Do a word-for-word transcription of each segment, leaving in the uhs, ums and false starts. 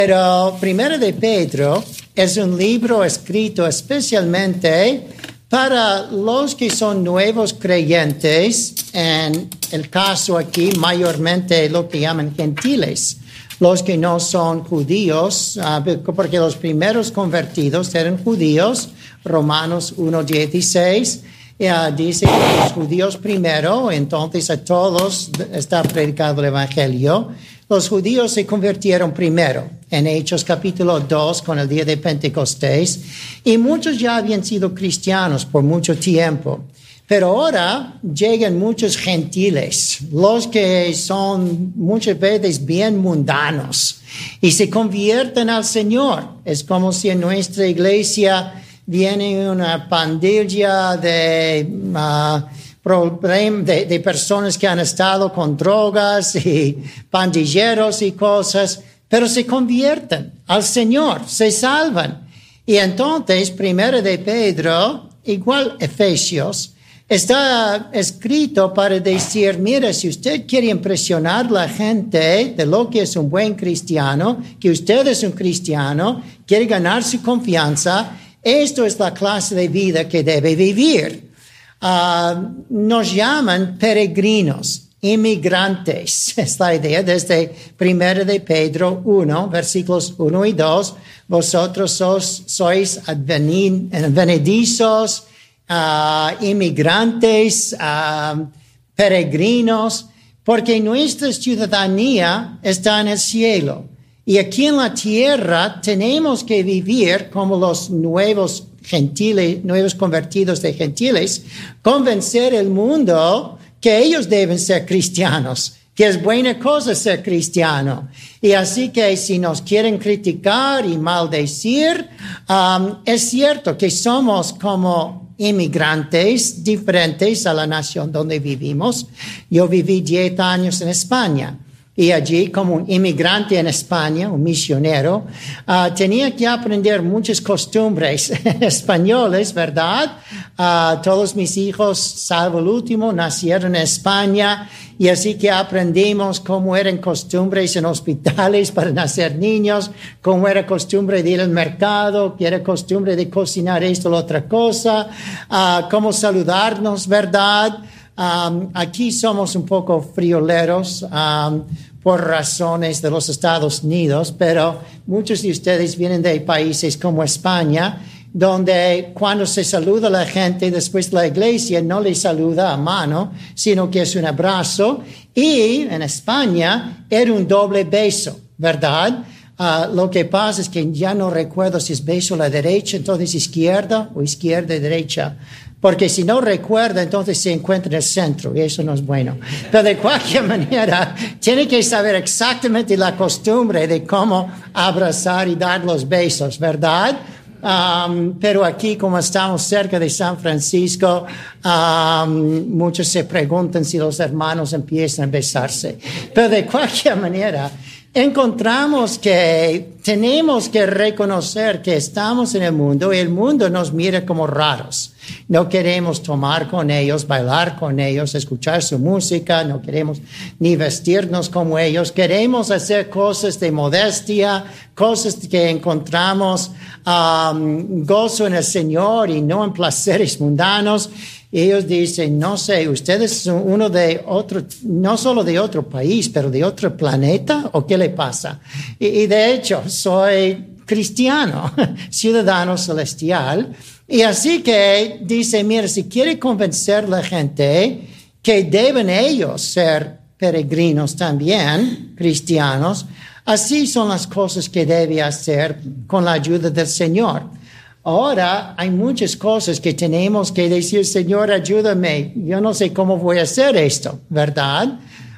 Pero Primera de Pedro es un libro escrito especialmente para los que son nuevos creyentes, en el caso aquí mayormente lo que llaman gentiles, los que no son judíos, uh, porque los primeros convertidos eran judíos. Romanos uno dieciséis uh, dice que los judíos primero, entonces a todos está predicado el evangelio. Los judíos se convirtieron primero en Hechos capítulo dos con el día de Pentecostés, y muchos ya habían sido cristianos por mucho tiempo. Pero ahora llegan muchos gentiles, los que son muchas veces bien mundanos, y se convierten al Señor. Es como si en nuestra iglesia viene una pandilla de, uh, problem, de, de personas que han estado con drogas y pandilleros y cosas, pero se convierten al Señor, se salvan. Y entonces, Primera de Pedro, igual Efesios, está escrito para decir, mira, si usted quiere impresionar a la gente de lo que es un buen cristiano, que usted es un cristiano, quiere ganar su confianza, esto es la clase de vida que debe vivir. Uh, nos llaman peregrinos, inmigrantes. Es la idea desde Primera de Pedro uno, versículos uno y dos. Vosotros sos, sois advenedizos, Uh, inmigrantes, uh, peregrinos, porque nuestra ciudadanía está en el cielo. Y aquí en la tierra tenemos que vivir como los nuevos gentiles, nuevos convertidos de gentiles, convencer el mundo que ellos deben ser cristianos, que es buena cosa ser cristiano. Y así que si nos quieren criticar y maldecir, um, es cierto que somos como inmigrantes diferentes a la nación donde vivimos. Yo viví diez años en España, y allí como un inmigrante en España, un misionero, uh, tenía que aprender muchas costumbres españoles, ¿verdad? Uh, todos mis hijos, salvo el último, nacieron en España, y así que aprendimos cómo eran costumbres en hospitales para nacer niños, cómo era costumbre de ir al mercado, que era costumbre de cocinar esto o la otra cosa, uh, cómo saludarnos, ¿verdad? Um, aquí somos un poco frioleros um, por razones de los Estados Unidos, pero muchos de ustedes vienen de países como España, donde cuando se saluda a la gente después de la iglesia no le saluda a mano, sino que es un abrazo, y en España era un doble beso, ¿verdad? Uh, lo que pasa es que ya no recuerdo si es beso a la derecha, entonces izquierda o izquierda y derecha. Porque si no recuerda, entonces se encuentra en el centro, y eso no es bueno. Pero de cualquier manera, tiene que saber exactamente la costumbre de cómo abrazar y dar los besos, ¿verdad? Um, pero aquí, como estamos cerca de San Francisco, um, muchos se preguntan si los hermanos empiezan a besarse. Pero de cualquier manera, encontramos que tenemos que reconocer que estamos en el mundo y el mundo nos mira como raros. No queremos tomar con ellos, bailar con ellos, escuchar su música, no queremos ni vestirnos como ellos. Queremos hacer cosas de modestia, cosas que encontramos um, gozo en el Señor y no en placeres mundanos. Y ellos dicen, no sé, ustedes son uno de otro, no solo de otro país, pero de otro planeta, ¿o qué le pasa? Y, y de hecho, soy cristiano, ciudadano celestial, y así que dice, mira, si quiere convencer a la gente que deben ellos ser peregrinos también, cristianos, así son las cosas que debe hacer con la ayuda del Señor. Ahora hay muchas cosas que tenemos que decir, Señor, ayúdame, yo no sé cómo voy a hacer esto, ¿verdad?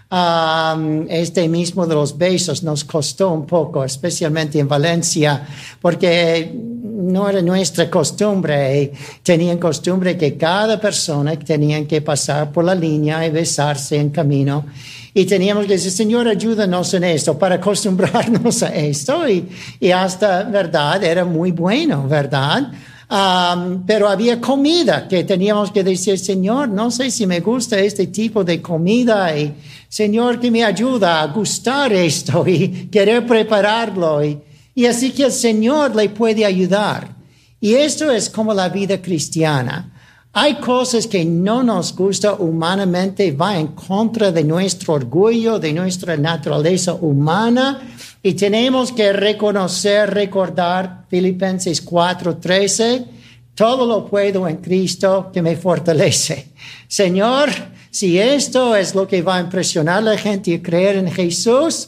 Um, este mismo de los besos nos costó un poco, especialmente en Valencia, porque no era nuestra costumbre. Tenían costumbre que cada persona tenía que pasar por la línea y besarse en camino. Y teníamos que decir, Señor, ayúdanos en esto, para acostumbrarnos a esto. Y, y hasta, ¿verdad? Era muy bueno, ¿verdad? Um, pero había comida que teníamos que decir, Señor, no sé si me gusta este tipo de comida. Y Señor, que me ayuda a gustar esto y querer prepararlo. Y, Y así que el Señor le puede ayudar. Y esto es como la vida cristiana. Hay cosas que no nos gustan humanamente, va en contra de nuestro orgullo, de nuestra naturaleza humana, y tenemos que reconocer, recordar Filipenses cuatro trece, todo lo puedo en Cristo que me fortalece. Señor, si esto es lo que va a impresionar a la gente y creer en Jesús,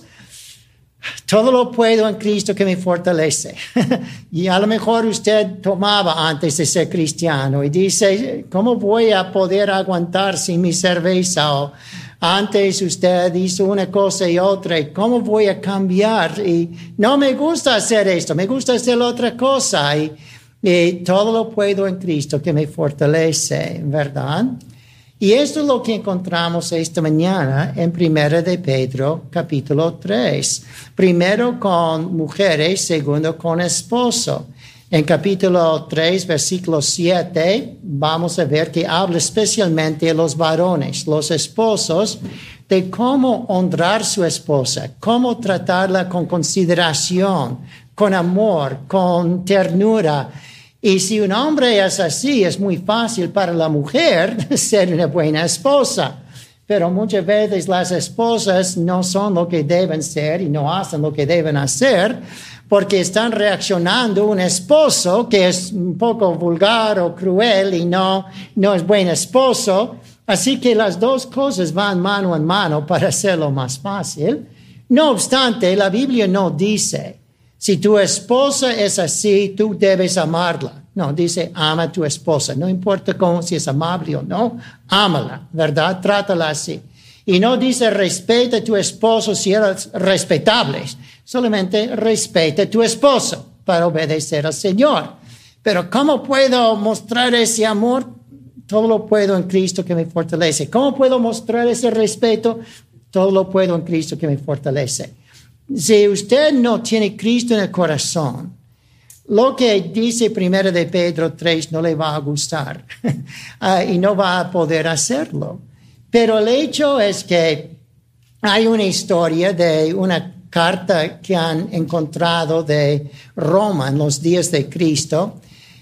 todo lo puedo en Cristo que me fortalece. Y a lo mejor usted tomaba antes de ser cristiano y dice, ¿cómo voy a poder aguantar sin mi cerveza? O antes usted hizo una cosa y otra, ¿y cómo voy a cambiar? Y no me gusta hacer esto, me gusta hacer otra cosa. Y, y todo lo puedo en Cristo que me fortalece, ¿verdad? Y esto es lo que encontramos esta mañana en Primera de Pedro, capítulo tres. Primero con mujeres, segundo con esposo. En capítulo tres, versículo siete, vamos a ver que habla especialmente de los varones, los esposos, de cómo honrar a su esposa, cómo tratarla con consideración, con amor, con ternura. Y si un hombre es así, es muy fácil para la mujer ser una buena esposa. Pero muchas veces las esposas no son lo que deben ser y no hacen lo que deben hacer porque están reaccionando a un esposo que es un poco vulgar o cruel y no, no es buen esposo. Así que las dos cosas van mano en mano para hacerlo más fácil. No obstante, la Biblia no dice, si tu esposa es así, tú debes amarla. No, dice, ama a tu esposa. No importa cómo, si es amable o no, ámala, ¿verdad? Trátala así. Y no dice, respeta a tu esposo si eres respetable. Solamente respeta a tu esposo para obedecer al Señor. Pero ¿cómo puedo mostrar ese amor? Todo lo puedo en Cristo que me fortalece. ¿Cómo puedo mostrar ese respeto? Todo lo puedo en Cristo que me fortalece. Si usted no tiene Cristo en el corazón, lo que dice Primera de Pedro tres no le va a gustar uh, y no va a poder hacerlo. Pero el hecho es que hay una historia de una carta que han encontrado de Roma en los días de Cristo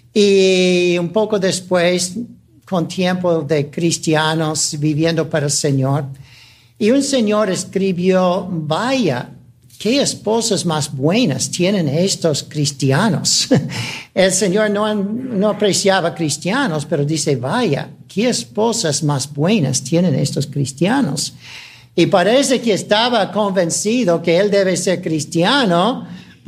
y un poco después, con tiempo de cristianos viviendo para el Señor, y un señor escribió, vaya, ¿qué esposas más buenas tienen estos cristianos? El Señor no, no apreciaba cristianos, pero dice, vaya, ¿qué esposas más buenas tienen estos cristianos? Y parece que estaba convencido que él debe ser cristiano,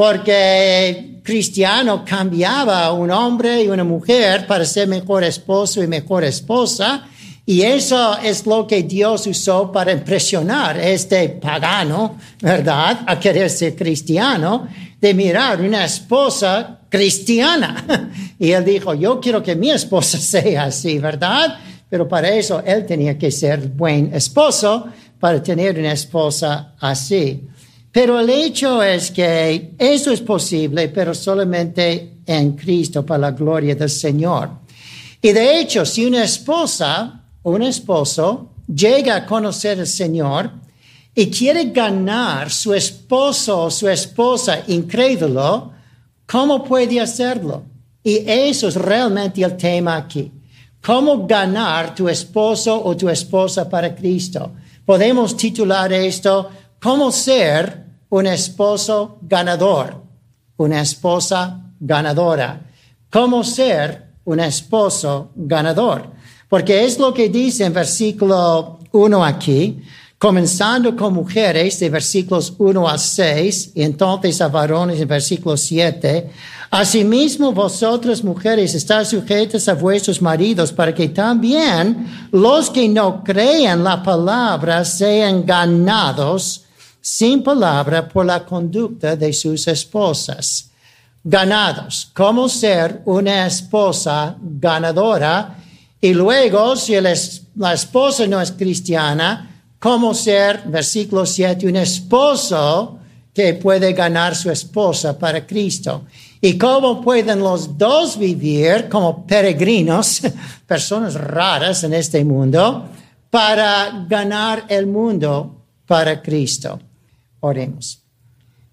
porque cristiano cambiaba a un hombre y una mujer para ser mejor esposo y mejor esposa. Y eso es lo que Dios usó para impresionar a este pagano, ¿verdad? A querer ser cristiano, de mirar una esposa cristiana. Y él dijo, yo quiero que mi esposa sea así, ¿verdad? Pero para eso él tenía que ser buen esposo para tener una esposa así. Pero el hecho es que eso es posible, pero solamente en Cristo para la gloria del Señor. Y de hecho, si una esposa un esposo llega a conocer al Señor y quiere ganar su esposo o su esposa incrédulo, ¿cómo puede hacerlo? Y eso es realmente el tema aquí. ¿Cómo ganar tu esposo o tu esposa para Cristo? Podemos titular esto, ¿cómo ser un esposo ganador? Una esposa ganadora. ¿Cómo ser un esposo ganador? Porque es lo que dice en versículo uno aquí, comenzando con mujeres de versículos uno a seis, y entonces a varones en versículo siete. Asimismo vosotras mujeres estáis sujetas a vuestros maridos para que también los que no crean la palabra sean ganados sin palabra por la conducta de sus esposas. Ganados. ¿Cómo ser una esposa ganadora? Y luego, si el es, la esposa no es cristiana, ¿cómo ser, versículo siete, un esposo que puede ganar su esposa para Cristo? ¿Y cómo pueden los dos vivir como peregrinos, personas raras en este mundo, para ganar el mundo para Cristo? Oremos.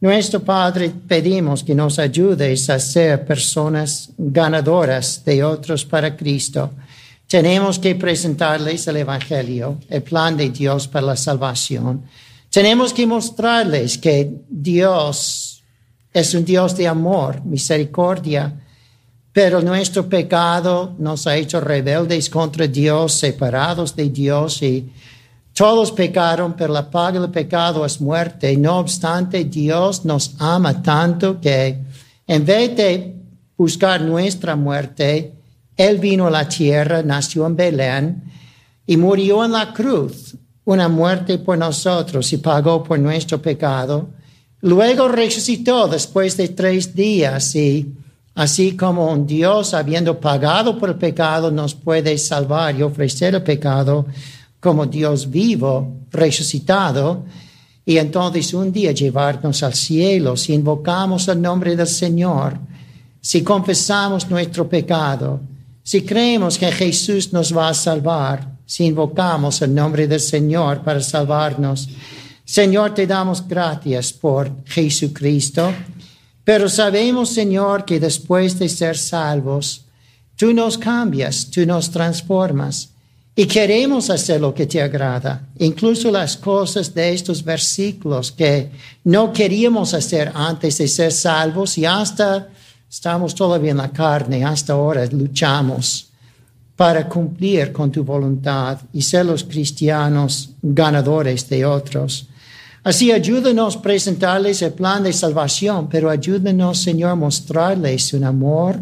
Nuestro Padre, pedimos que nos ayudes a ser personas ganadoras de otros para Cristo. Tenemos que presentarles el Evangelio, el plan de Dios para la salvación. Tenemos que mostrarles que Dios es un Dios de amor, misericordia, pero nuestro pecado nos ha hecho rebeldes contra Dios, separados de Dios, y todos pecaron, pero la paga del pecado es muerte. No obstante, Dios nos ama tanto que en vez de buscar nuestra muerte, Él vino a la tierra, nació en Belén y murió en la cruz, una muerte por nosotros, y pagó por nuestro pecado. Luego resucitó después de tres días, y así como un Dios, habiendo pagado por el pecado, nos puede salvar y ofrecer el pecado como Dios vivo, resucitado, y entonces un día llevarnos al cielo. Si invocamos el nombre del Señor, si confesamos nuestro pecado, si creemos que Jesús nos va a salvar, si invocamos el nombre del Señor para salvarnos. Señor, te damos gracias por Jesucristo, pero sabemos, Señor, que después de ser salvos, tú nos cambias, tú nos transformas, y queremos hacer lo que te agrada, incluso las cosas de estos versículos que no queríamos hacer antes de ser salvos, y hasta estamos todavía en la carne, hasta ahora luchamos para cumplir con tu voluntad y ser los cristianos ganadores de otros. Así ayúdanos a presentarles el plan de salvación, pero ayúdanos, Señor, a mostrarles un amor,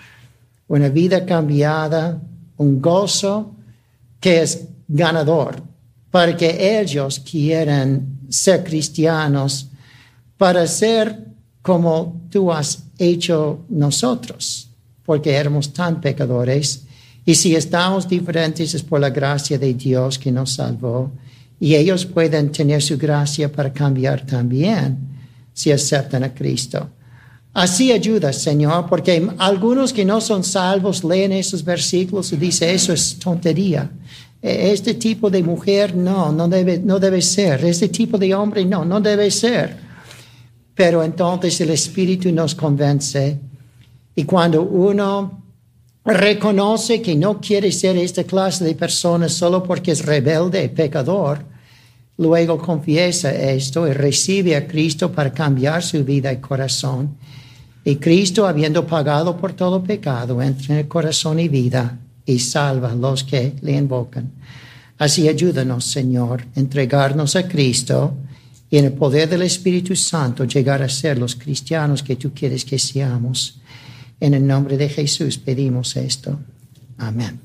una vida cambiada, un gozo que es ganador, para que ellos quieran ser cristianos, para ser como tú has hecho nosotros, porque éramos tan pecadores, y si estamos diferentes es por la gracia de Dios que nos salvó, y ellos pueden tener su gracia para cambiar también si aceptan a Cristo. Así ayuda, Señor, porque algunos que no son salvos leen esos versículos y dicen, eso es tontería. Este tipo de mujer no, no debe, no debe ser. Este tipo de hombre no, no debe ser. Pero entonces el Espíritu nos convence, y cuando uno reconoce que no quiere ser esta clase de persona solo porque es rebelde y pecador, luego confiesa esto y recibe a Cristo para cambiar su vida y corazón. Y Cristo, habiendo pagado por todo pecado, entra en el corazón y vida y salva a los que le invocan. Así ayúdanos, Señor, a entregarnos a Cristo y en el poder del Espíritu Santo llegar a ser los cristianos que tú quieres que seamos. En el nombre de Jesús pedimos esto. Amén.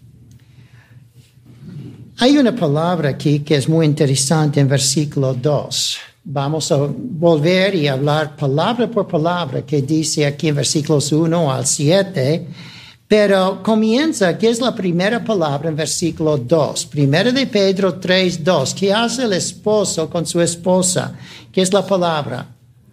Hay una palabra aquí que es muy interesante en versículo dos. Vamos a volver y hablar palabra por palabra que dice aquí en versículos uno al siete. Pero comienza, que es la primera palabra en versículo dos. Primera de Pedro tres, dos. ¿Qué hace el esposo con su esposa? ¿Qué es la palabra?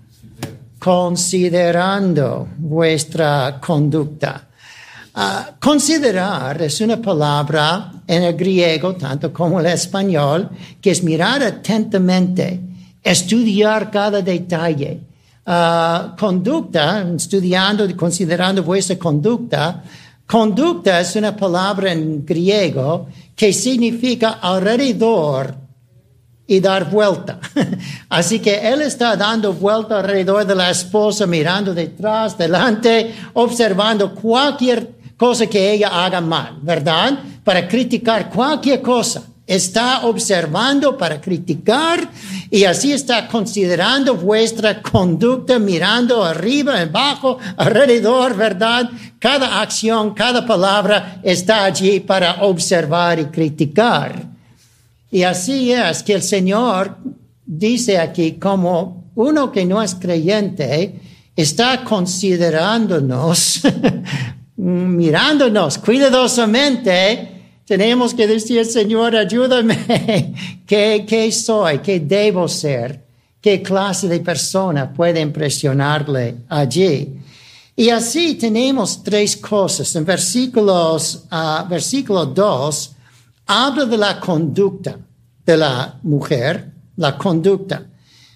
Considerando vuestra conducta. Uh, considerar es una palabra en el griego, tanto como el español, que es mirar atentamente, estudiar cada detalle. Uh, conducta, estudiando y considerando vuestra conducta. Conducta es una palabra en griego que significa alrededor y dar vuelta. Así que él está dando vuelta alrededor de la esposa, mirando detrás, delante, observando cualquier cosa que ella haga mal, ¿verdad? Para criticar cualquier cosa. Está observando para criticar, y así está considerando vuestra conducta, mirando arriba, abajo, alrededor, ¿verdad? Cada acción, cada palabra está allí para observar y criticar. Y así es que el Señor dice aquí, como uno que no es creyente está considerándonos, mirándonos cuidadosamente. Tenemos que decir, Señor, ayúdame. ¿Qué, qué soy? ¿Qué debo ser? ¿Qué clase de persona puede impresionarle allí? Y así tenemos tres cosas. En versículos, uh, versículo dos, habla de la conducta de la mujer, la conducta.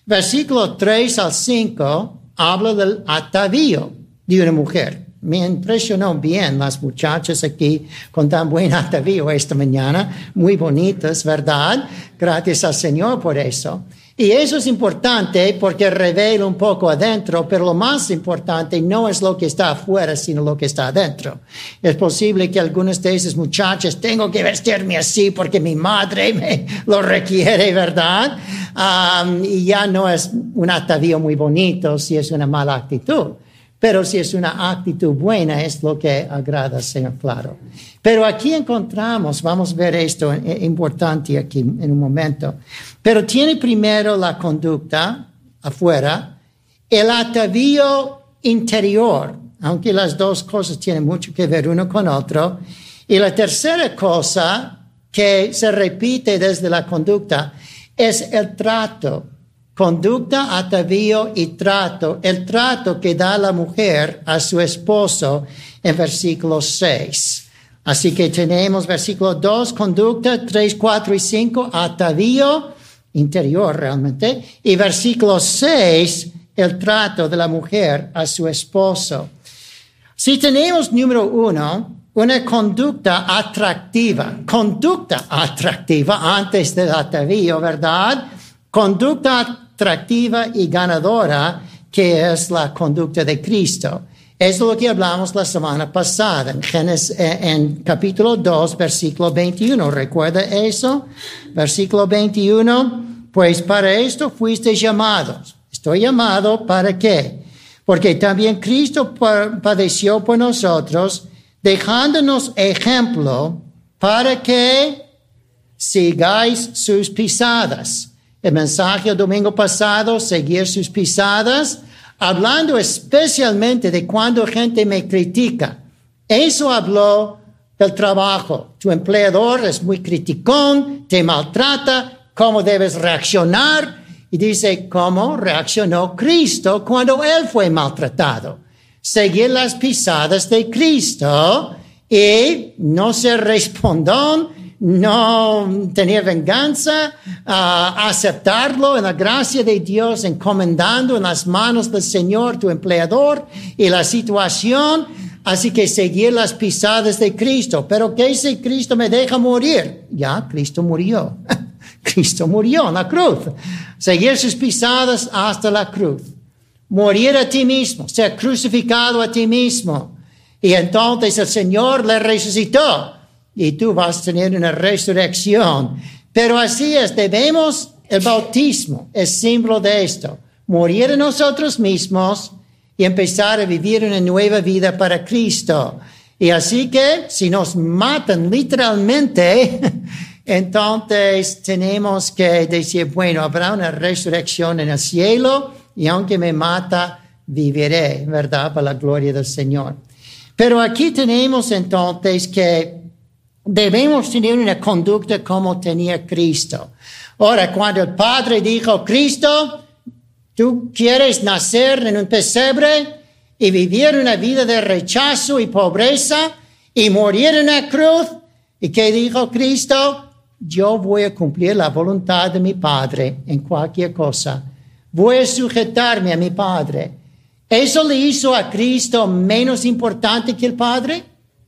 Versículo tres al cinco habla del atavío de una mujer. Me impresionó bien las muchachas aquí con tan buen atavío esta mañana. Muy bonitas, ¿verdad? Gracias al Señor por eso. Y eso es importante porque revela un poco adentro, pero lo más importante no es lo que está afuera, sino lo que está adentro. Es posible que algunas de esas muchachas tengo que vestirme así porque mi madre me lo requiere, ¿verdad? Um, y ya no es un atavío muy bonito si es una mala actitud. Pero si es una actitud buena, es lo que agrada al Señor, claro. Pero aquí encontramos, vamos a ver esto es importante aquí en un momento. Pero tiene primero la conducta afuera, el atavío interior, aunque las dos cosas tienen mucho que ver uno con otro. Y la tercera cosa que se repite desde la conducta es el trato. Conducta, atavío y trato. El trato que da la mujer a su esposo en versículo seis. Así que tenemos versículo dos, conducta, tres, cuatro y cinco, atavío interior realmente. Y versículo seis, el trato de la mujer a su esposo. Si tenemos número uno, una conducta atractiva. Conducta atractiva antes del atavío, ¿verdad? Conducta atractiva y ganadora, que es la conducta de Cristo. Es lo que hablamos la semana pasada, en, Génesis, en capítulo dos, versículo veintiuno. ¿Recuerda eso? Versículo veintiuno. Pues para esto fuiste llamados. Estoy llamado ¿para qué? Porque también Cristo padeció por nosotros, dejándonos ejemplo para que sigáis sus pisadas. El mensaje el domingo pasado, seguir sus pisadas, hablando especialmente de cuando gente me critica. Eso habló del trabajo. Tu empleador es muy criticón, te maltrata, ¿cómo debes reaccionar? Y dice, ¿cómo reaccionó Cristo cuando Él fue maltratado? Seguir las pisadas de Cristo y no ser respondón, no tener venganza, uh, aceptarlo en la gracia de Dios, encomendando en las manos del Señor tu empleador y la situación. Así que seguir las pisadas de Cristo. Pero ¿qué si Cristo me deja morir? Ya, Cristo murió. Cristo murió en la cruz. Seguir sus pisadas hasta la cruz. Morir a ti mismo, ser crucificado a ti mismo. Y entonces el Señor le resucitó. Y tú vas a tener una resurrección. Pero así es, debemos, el bautismo es símbolo de esto. Morir a nosotros mismos y empezar a vivir una nueva vida para Cristo. Y así que, si nos matan literalmente, entonces tenemos que decir, bueno, habrá una resurrección en el cielo y aunque me mata, viviré, ¿verdad? Para la gloria del Señor. Pero aquí tenemos entonces que debemos tener una conducta como tenía Cristo. Ahora, cuando el Padre dijo, Cristo, ¿tú quieres nacer en un pesebre y vivir una vida de rechazo y pobreza y morir en la cruz? ¿Y qué dijo Cristo? Yo voy a cumplir la voluntad de mi Padre en cualquier cosa. Voy a sujetarme a mi Padre. ¿Eso le hizo a Cristo menos importante que el Padre?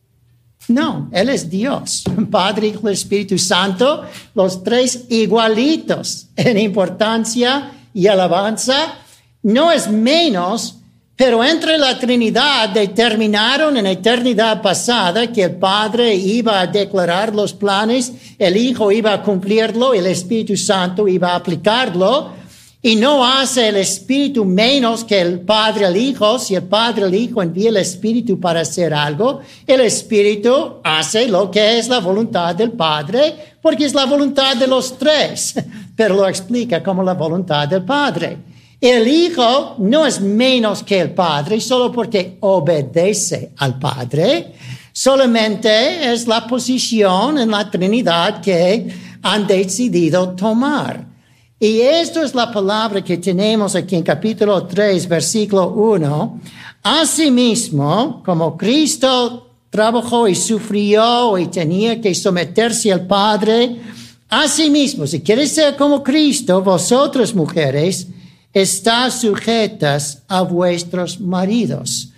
No, Él es Dios, Padre, Hijo y Espíritu Santo, los tres igualitos en importancia y alabanza. No es menos, pero entre la Trinidad determinaron en la eternidad pasada que el Padre iba a declarar los planes, el Hijo iba a cumplirlo, el Espíritu Santo iba a aplicarlo. Y no hace el Espíritu menos que el Padre al Hijo. Si el Padre al Hijo envía el Espíritu para hacer algo, el Espíritu hace lo que es la voluntad del Padre, porque es la voluntad de los tres, pero lo explica como la voluntad del Padre. El Hijo no es menos que el Padre solo porque obedece al Padre, solamente es la posición en la Trinidad que han decidido tomar. Y esto es la palabra que tenemos aquí en capítulo tres, versículo uno. Asimismo, como Cristo trabajó y sufrió y tenía que someterse al Padre, asimismo, si quieres ser como Cristo, vosotros mujeres, está sujetas a vuestros maridos.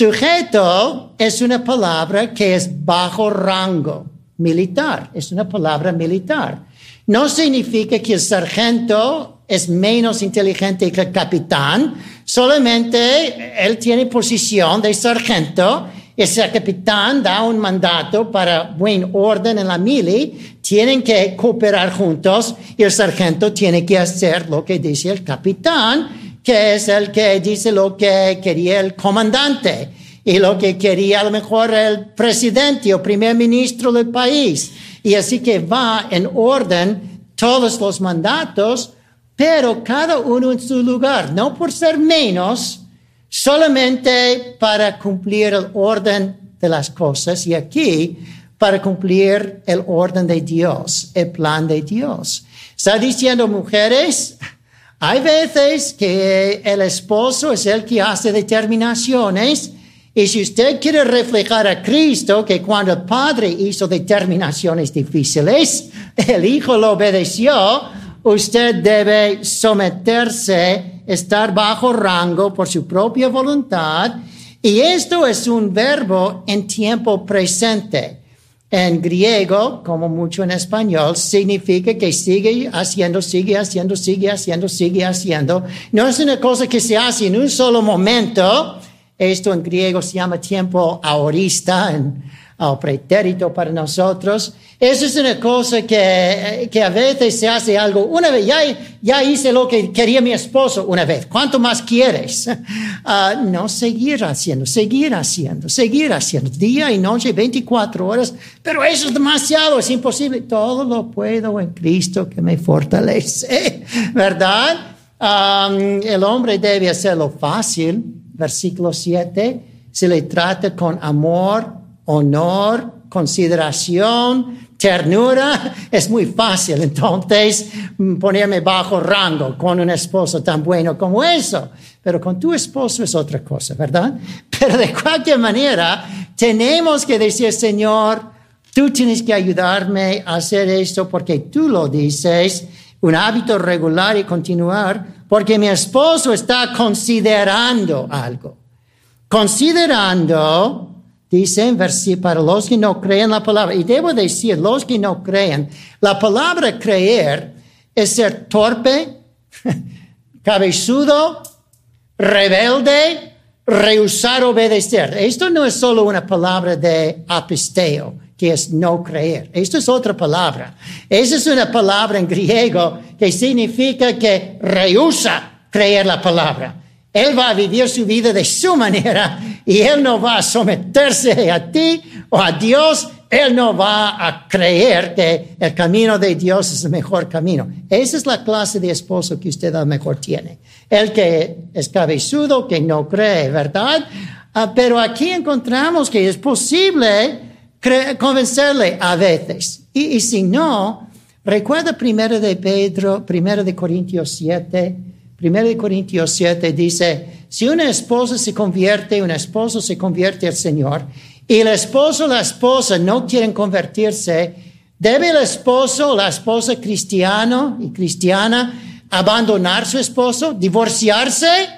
Sujeto es una palabra que es bajo rango militar, es una palabra militar. No significa que el sargento es menos inteligente que el capitán, solamente él tiene posición de sargento. Ese capitán da un mandato para buen orden en la mili, tienen que cooperar juntos y el sargento tiene que hacer lo que dice el capitán, que es el que dice lo que quería el comandante y lo que quería a lo mejor el presidente o primer ministro del país. Y así que va en orden todos los mandatos, pero cada uno en su lugar, no por ser menos, solamente para cumplir el orden de las cosas y aquí para cumplir el orden de Dios, el plan de Dios. Está diciendo, mujeres, hay veces que el esposo es el que hace determinaciones y si usted quiere reflejar a Cristo, que cuando el padre hizo determinaciones difíciles, el hijo lo obedeció, usted debe someterse, estar bajo rango por su propia voluntad. Y esto es un verbo en tiempo presente. En griego, como mucho en español, significa que sigue haciendo, sigue haciendo, sigue haciendo, sigue haciendo. No es una cosa que se hace en un solo momento. Esto en griego se llama tiempo aorista, en o pretérito para nosotros. Eso es una cosa que, que a veces se hace algo. Una vez, ya, ya hice lo que quería mi esposo una vez. ¿Cuánto más quieres? Uh, no, seguir haciendo, seguir haciendo, seguir haciendo. Día y noche, veinticuatro horas. Pero eso es demasiado, es imposible. Todo lo puedo en Cristo que me fortalece. ¿Verdad? Um, el hombre debe hacerlo fácil. Versículo siete. Se le trata con amor, honor, consideración, ternura, es muy fácil entonces ponerme bajo rango con un esposo tan bueno como eso. Pero con tu esposo es otra cosa, ¿verdad? Pero de cualquier manera, tenemos que decir, Señor, tú tienes que ayudarme a hacer esto porque tú lo dices, un hábito regular y continuar, porque mi esposo está considerando algo. Considerando... Dice en versículo, para los que no creen la palabra, y debo decir, los que no creen, la palabra creer es ser torpe, cabezudo, rebelde, rehusar obedecer. Esto no es solo una palabra de apisteo, que es no creer. Esto es otra palabra. Esa es una palabra en griego que significa que rehúsa creer la palabra. Él va a vivir su vida de su manera y él no va a someterse a ti o a Dios. Él no va a creer que el camino de Dios es el mejor camino. Esa es la clase de esposo que usted a lo mejor tiene. El que es cabezudo, que no cree, ¿verdad? Uh, pero aquí encontramos que es posible convencerle a veces. Y, y si no, recuerda primero de Pedro, primero de Corintios siete. Primero de Corintios siete dice, si una esposa se convierte, un esposo se convierte al Señor, y el esposo o la esposa no quieren convertirse, ¿debe el esposo o la esposa cristiano y cristiana abandonar a su esposo, divorciarse?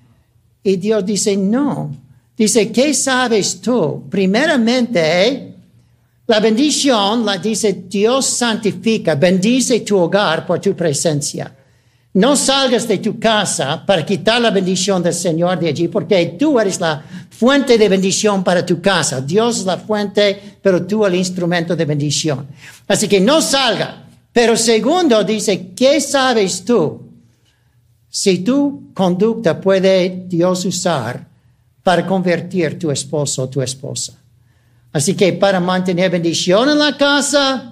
Y Dios dice, no. Dice, ¿qué sabes tú? Primeramente, ¿eh? La bendición, la dice, Dios santifica, bendice tu hogar por tu presencia. No salgas de tu casa para quitar la bendición del Señor de allí, porque tú eres la fuente de bendición para tu casa. Dios es la fuente, pero tú el instrumento de bendición. Así que no salga. Pero segundo, dice, ¿qué sabes tú si tu conducta puede Dios usar para convertir tu esposo o tu esposa? Así que para mantener bendición en la casa,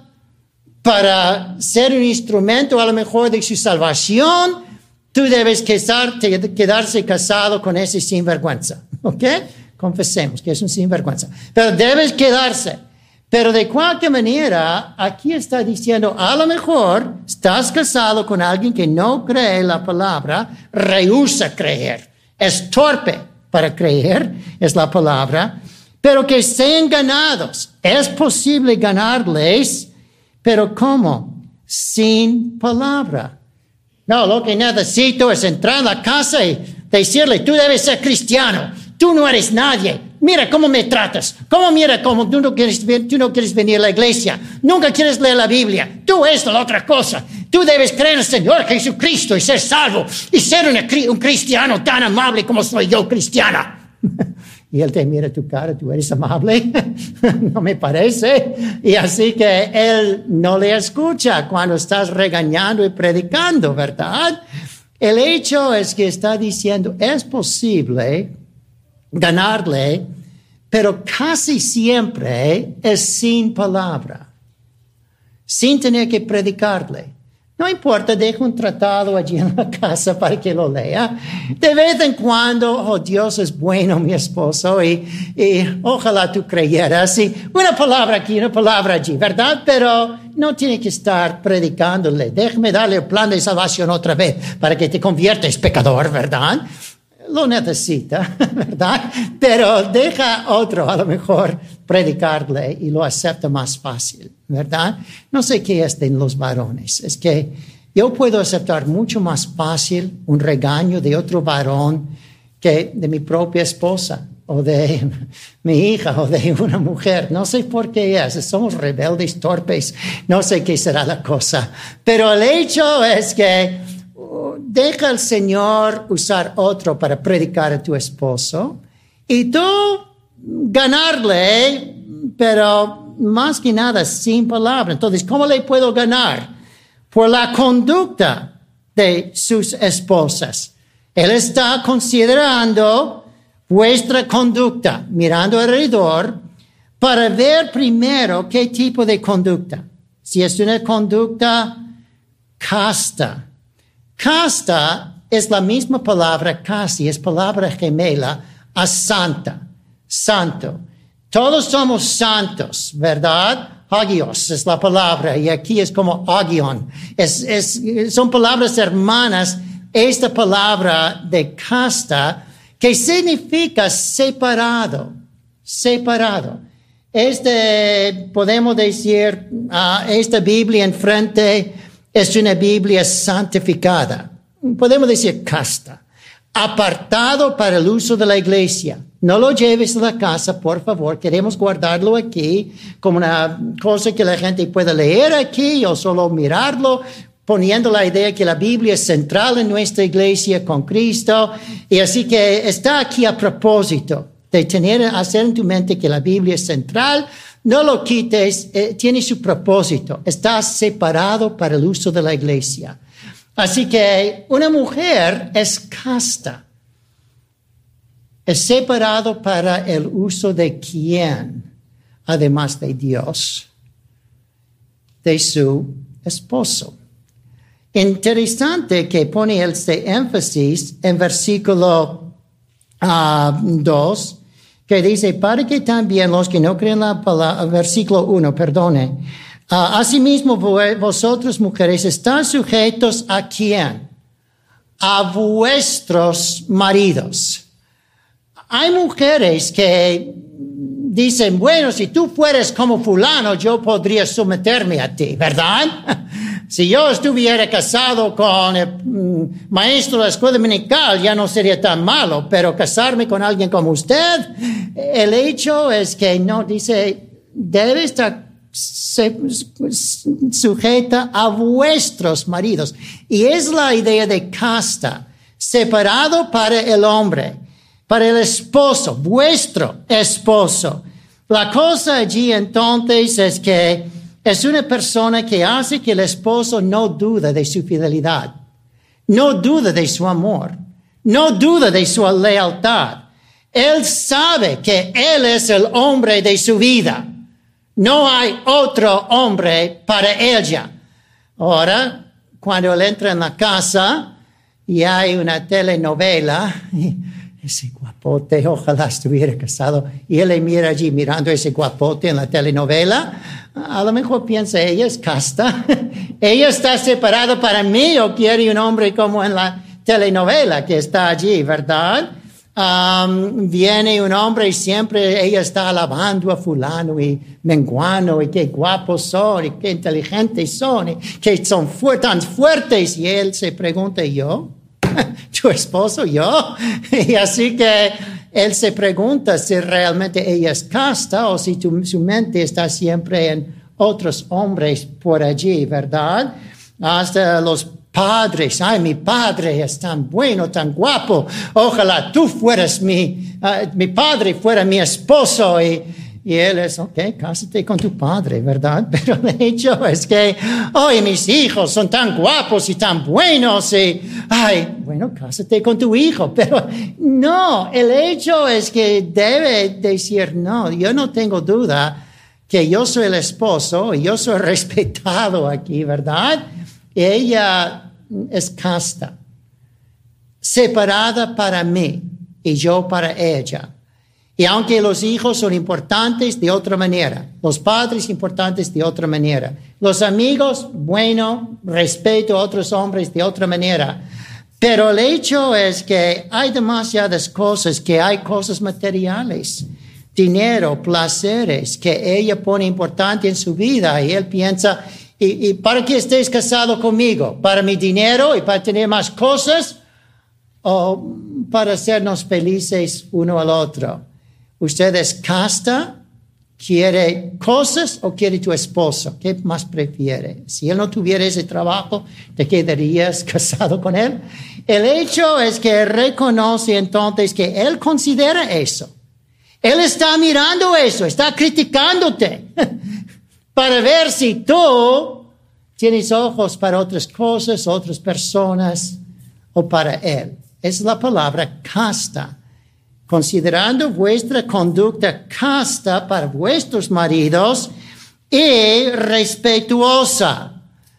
para ser un instrumento a lo mejor de su salvación, tú debes quedarte, quedarse casado con ese sinvergüenza. ¿Ok? Confesemos que es un sinvergüenza. Pero debes quedarse. Pero de cualquier manera, aquí está diciendo, a lo mejor estás casado con alguien que no cree la palabra, rehúsa creer. Es torpe para creer, es la palabra. Pero que sean ganados. Es posible ganarles. Pero ¿cómo? Sin palabra. No, lo que necesito es entrar en la casa y decirle, tú debes ser cristiano. Tú no eres nadie. Mira cómo me tratas. ¿Cómo mira cómo tú no quieres, tú no quieres venir a la iglesia? Nunca quieres leer la Biblia. Tú esto, la otra cosa. Tú debes creer en el Señor Jesucristo y ser salvo. Y ser una, un cristiano tan amable como soy yo cristiana. Y él te mira tu cara, tú eres amable. No me parece. Y así que él no le escucha cuando estás regañando y predicando, ¿verdad? El hecho es que está diciendo, es posible ganarle, pero casi siempre es sin palabra, sin tener que predicarle. No importa, deja un tratado allí en la casa para que lo lea. De vez en cuando, oh, Dios es bueno, mi esposo, y, y ojalá tú creyeras. Y una palabra aquí, una palabra allí, ¿verdad? Pero no tiene que estar predicándole. Déjame darle el plan de salvación otra vez para que te conviertas pecador, ¿verdad? Lo necesita, ¿verdad? Pero deja otro a lo mejor predicarle y lo acepta más fácil, ¿verdad? No sé qué es de los varones. Es que yo puedo aceptar mucho más fácil un regaño de otro varón que de mi propia esposa o de mi hija o de una mujer. No sé por qué es. Somos rebeldes, torpes. No sé qué será la cosa. Pero el hecho es que deja al Señor usar otro para predicar a tu esposo y tú ganarle, pero más que nada sin palabra. Entonces, ¿cómo le puedo ganar? Por la conducta de sus esposas. Él está considerando vuestra conducta, mirando alrededor, para ver primero qué tipo de conducta. Si es una conducta casta. Casta es la misma palabra, casi es palabra gemela a santa, santo. Todos somos santos, ¿verdad? Hagios es la palabra y aquí es como agion. Es, es, son palabras hermanas. Esta palabra de casta que significa separado, separado. Este, podemos decir, uh, esta Biblia enfrente es una Biblia santificada. Podemos decir casta. Apartado para el uso de la iglesia. No lo lleves a la casa, por favor. Queremos guardarlo aquí como una cosa que la gente pueda leer aquí o solo mirarlo, poniendo la idea que la Biblia es central en nuestra iglesia con Cristo. Y así que está aquí a propósito de tener, hacer en tu mente que la Biblia es central. No lo quites, eh, tiene su propósito. Está separado para el uso de la iglesia. Así que una mujer es casta. Es separado para el uso de quién, además de Dios, de su esposo. Interesante que pone este énfasis en versículo uh, dos, que dice, para que también los que no creen la palabra, versículo uno, perdone, uh, asimismo vosotros mujeres están sujetos a quién? A vuestros maridos. Hay mujeres que dicen, bueno, si tú fueras como fulano, yo podría someterme a ti, ¿verdad? Si yo estuviera casado con el mm, maestro de la escuela dominical, ya no sería tan malo, pero casarme con alguien como usted, el hecho es que no dice, debe estar se, sujeta a vuestros maridos. Y es la idea de casta, separado para el hombre, para el esposo, vuestro esposo. La cosa allí entonces es que es una persona que hace que el esposo no duda de su fidelidad, no duda de su amor, no duda de su lealtad. Él sabe que él es el hombre de su vida. No hay otro hombre para ella. Ahora, cuando él entra en la casa y hay una telenovela, ese guapote, ojalá estuviera casado, y él le mira allí mirando ese guapote en la telenovela, a lo mejor piensa, ella es casta, ella está separada para mí o quiere un hombre como en la telenovela que está allí, ¿verdad? Uh, Um, viene un hombre y siempre ella está alabando a fulano y menguano y qué guapos son y qué inteligentes son y que son fu- tan fuertes. Y él se pregunta, ¿yo? ¿Tu esposo? ¿Yo? Y así que él se pregunta si realmente ella es casta o si tu, su mente está siempre en otros hombres por allí, ¿verdad? Hasta los padres, ay, mi padre es tan bueno, tan guapo, ojalá tú fueras mi, uh, mi padre fuera mi esposo. Y, y él es, ok, cásate con tu padre, ¿verdad? Pero el hecho es que, ay, mis hijos son tan guapos y tan buenos y, ay, bueno, cásate con tu hijo. Pero no, el hecho es que debe decir, no, yo no tengo duda que yo soy el esposo y yo soy respetado aquí, ¿verdad? Ella es casta, separada para mí y yo para ella. Y aunque los hijos son importantes de otra manera, los padres importantes de otra manera, los amigos, bueno, respeto a otros hombres de otra manera. Pero el hecho es que hay demasiadas cosas, que hay cosas materiales, dinero, placeres, que ella pone importante en su vida y él piensa, ¿Y, y para qué estés casado conmigo? ¿Para mi dinero y para tener más cosas? ¿O para hacernos felices uno al otro? ¿Usted es casta? ¿Quiere cosas o quiere tu esposo? ¿Qué más prefiere? Si él no tuviera ese trabajo, ¿te quedarías casado con él? El hecho es que reconoce entonces que él considera eso. Él está mirando eso, está criticándote. Para ver si tú tienes ojos para otras cosas, otras personas o para él. Es la palabra casta. Considerando vuestra conducta casta para vuestros maridos y respetuosa.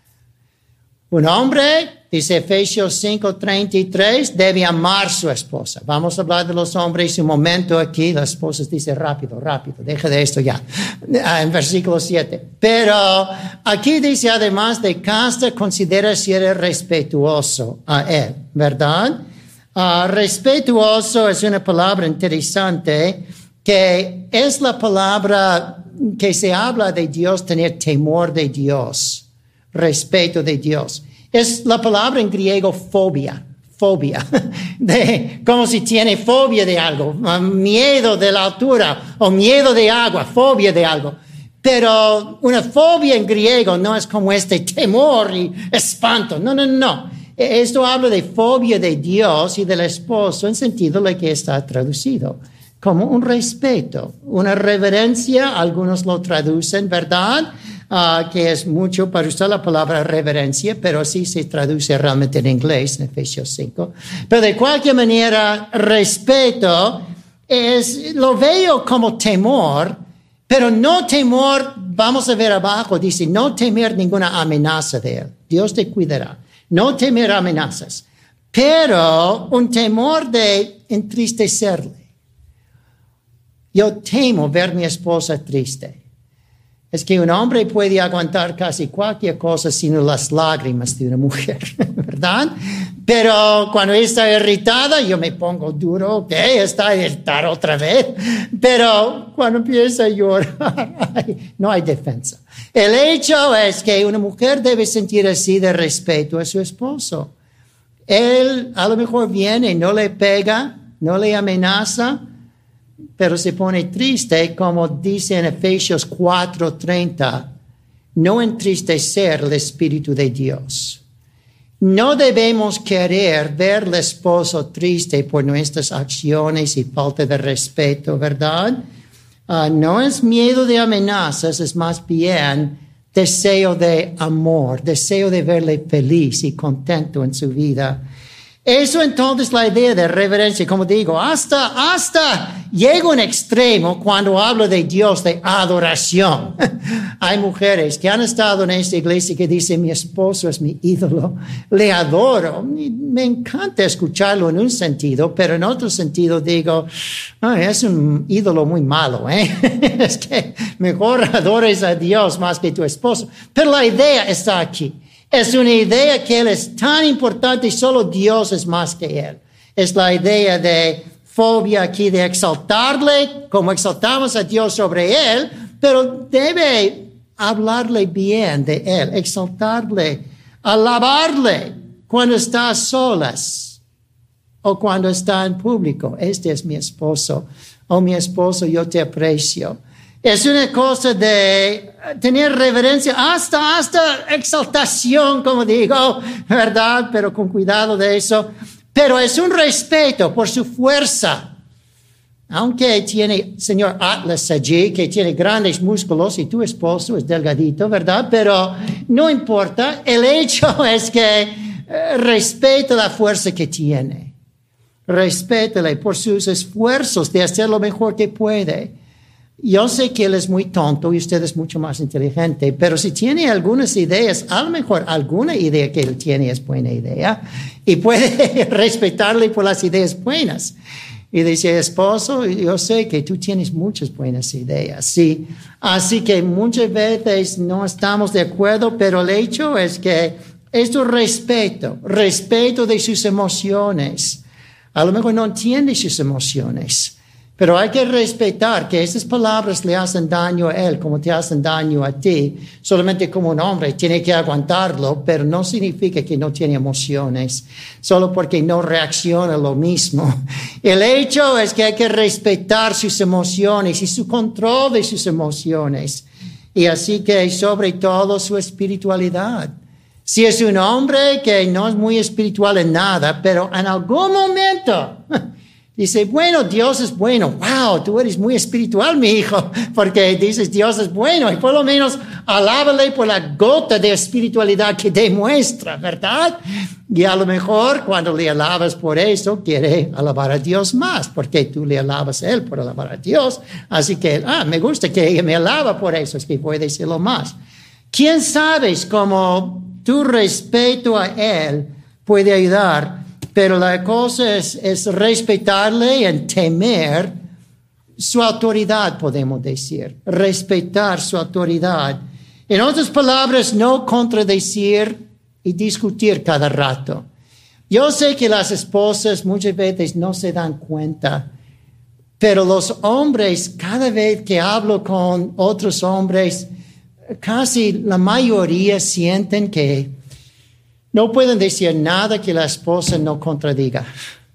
Un hombre, dice Efesios cinco treinta y tres, debe amar a su esposa. Vamos a hablar de los hombres un momento aquí. Las esposas dicen rápido, rápido, deja de esto ya. En versículo siete. Pero aquí dice además de casta, considera ser respetuoso a él, ¿verdad? Uh, respetuoso es una palabra interesante que es la palabra que se habla de Dios, tener temor de Dios. Respeto de Dios. Es la palabra en griego fobia, fobia, de, como si tiene fobia de algo, miedo de la altura o miedo de agua, fobia de algo. Pero una fobia en griego no es como este temor y espanto, no, no, no. Esto habla de fobia de Dios y del esposo en sentido de que está traducido como un respeto, una reverencia, algunos lo traducen, ¿verdad? Uh, que es mucho para usar la palabra reverencia, pero así se traduce realmente en inglés, en Efesios cinco. Pero de cualquier manera, respeto es, lo veo como temor, pero no temor, vamos a ver abajo, dice, no temer ninguna amenaza de él. Dios te cuidará. No temer amenazas, pero un temor de entristecerle. Yo temo ver a mi esposa triste. Es que un hombre puede aguantar casi cualquier cosa sino las lágrimas de una mujer, ¿verdad? Pero cuando está irritada, yo me pongo duro, ok, está irritada otra vez. Pero cuando empieza a llorar, no hay defensa. El hecho es que una mujer debe sentir así de respeto a su esposo. Él a lo mejor viene, no le pega, no le amenaza, pero se pone triste, como dice en Efesios cuatro treinta, no entristecer el Espíritu de Dios. No debemos querer ver al esposo triste por nuestras acciones y falta de respeto, ¿verdad? Uh, no es miedo de amenazas, es más bien deseo de amor, deseo de verle feliz y contento en su vida. Eso entonces la idea de reverencia, como digo, hasta, hasta llega un extremo cuando hablo de Dios, de adoración. Hay mujeres que han estado en esta iglesia que dicen, mi esposo es mi ídolo, le adoro. Me encanta escucharlo en un sentido, pero en otro sentido digo, oh, es un ídolo muy malo, ¿eh? Es que mejor adores a Dios más que tu esposo. Pero la idea está aquí. Es una idea que Él es tan importante y solo Dios es más que Él. Es la idea de fobia aquí de exaltarle, como exaltamos a Dios sobre él, pero debe hablarle bien de él, exaltarle, alabarle cuando está a solas o cuando está en público. Este es mi esposo, o mi esposo, yo te aprecio. Es una cosa de tener reverencia, hasta, hasta exaltación, como digo, ¿verdad? Pero con cuidado de eso. Pero es un respeto por su fuerza. Aunque tiene señor Atlas allí, que tiene grandes músculos y tu esposo es delgadito, ¿verdad? Pero no importa. El hecho es que eh, respeta la fuerza que tiene. Respétale por sus esfuerzos de hacer lo mejor que puede. Yo sé que él es muy tonto y usted es mucho más inteligente, pero si tiene algunas ideas, a lo mejor alguna idea que él tiene es buena idea y puede respetarle por las ideas buenas. Y dice, esposo, yo sé que tú tienes muchas buenas ideas, sí. Así que muchas veces no estamos de acuerdo, pero el hecho es que esto respeto, respeto de sus emociones. A lo mejor no entiende sus emociones, pero hay que respetar que esas palabras le hacen daño a él como te hacen daño a ti. Solamente como un hombre tiene que aguantarlo, pero no significa que no tiene emociones, solo porque no reacciona lo mismo. El hecho es que hay que respetar sus emociones y su control de sus emociones. Y así que sobre todo su espiritualidad. Si es un hombre que no es muy espiritual en nada, pero en algún momento dice, bueno, Dios es bueno. Wow, tú eres muy espiritual, mi hijo, porque dices Dios es bueno y por lo menos alábale por la gota de espiritualidad que demuestra, ¿verdad? Y a lo mejor cuando le alabas por eso, quiere alabar a Dios más, porque tú le alabas a él por alabar a Dios. Así que, ah, me gusta que ella me alaba por eso, es que puede decirlo más. ¿Quién sabe cómo tu respeto a él puede ayudar? Pero la cosa es, es respetarle y temer su autoridad, podemos decir. Respetar su autoridad. En otras palabras, no contradecir y discutir cada rato. Yo sé que las esposas muchas veces no se dan cuenta, pero los hombres, cada vez que hablo con otros hombres, casi la mayoría sienten que no pueden decir nada que la esposa no contradiga.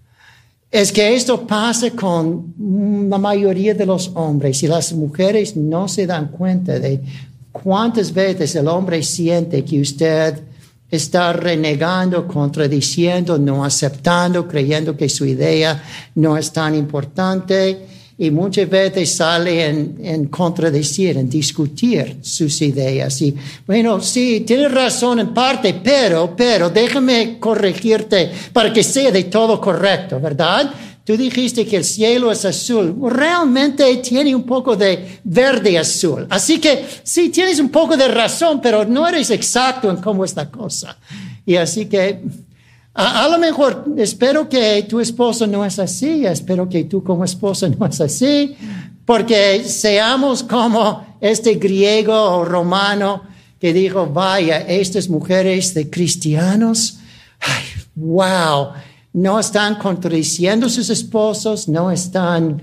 Es que esto pasa con la mayoría de los hombres y las mujeres no se dan cuenta de cuántas veces el hombre siente que usted está renegando, contradiciendo, no aceptando, creyendo que su idea no es tan importante. Y muchas veces sale en, en contradecir, en discutir sus ideas. Y bueno, sí, tienes razón en parte, pero, pero déjame corregirte para que sea de todo correcto, ¿verdad? Tú dijiste que el cielo es azul. Realmente tiene un poco de verde azul. Así que sí, tienes un poco de razón, pero no eres exacto en cómo es la cosa. Y así que A, a lo mejor, espero que tu esposo no es así, espero que tú como esposa no es así, porque seamos como este griego o romano que dijo, vaya, estas mujeres de cristianos, ay, wow, no están contradiciendo a sus esposos, no están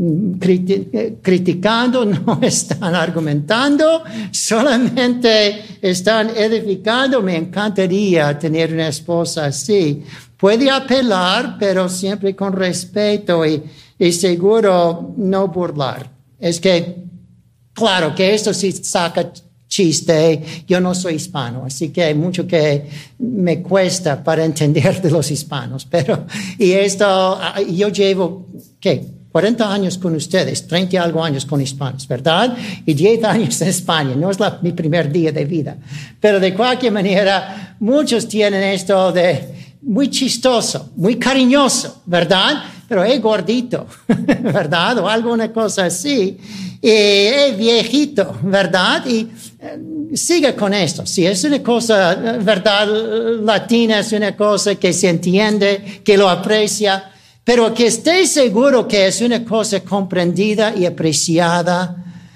criti- criticando, no están argumentando, solamente están edificando. Me encantaría tener una esposa así. Puede apelar, pero siempre con respeto y, y seguro no burlar. Es que, claro, que esto sí saca chiste. Yo no soy hispano, así que hay mucho que me cuesta para entender de los hispanos. Pero, y esto, yo llevo, ¿qué? cuarenta años con ustedes, treinta y algo años con hispanos, ¿verdad? Y diez años en España. No es la, mi primer día de vida. Pero de cualquier manera, muchos tienen esto de muy chistoso, muy cariñoso, ¿verdad? Pero es gordito, ¿verdad? O alguna cosa así. Y es viejito, ¿verdad? Y eh, sigue con esto. Si es una cosa, ¿verdad? Latina, es una cosa que se entiende, que lo aprecia, pero que esté seguro que es una cosa comprendida y apreciada.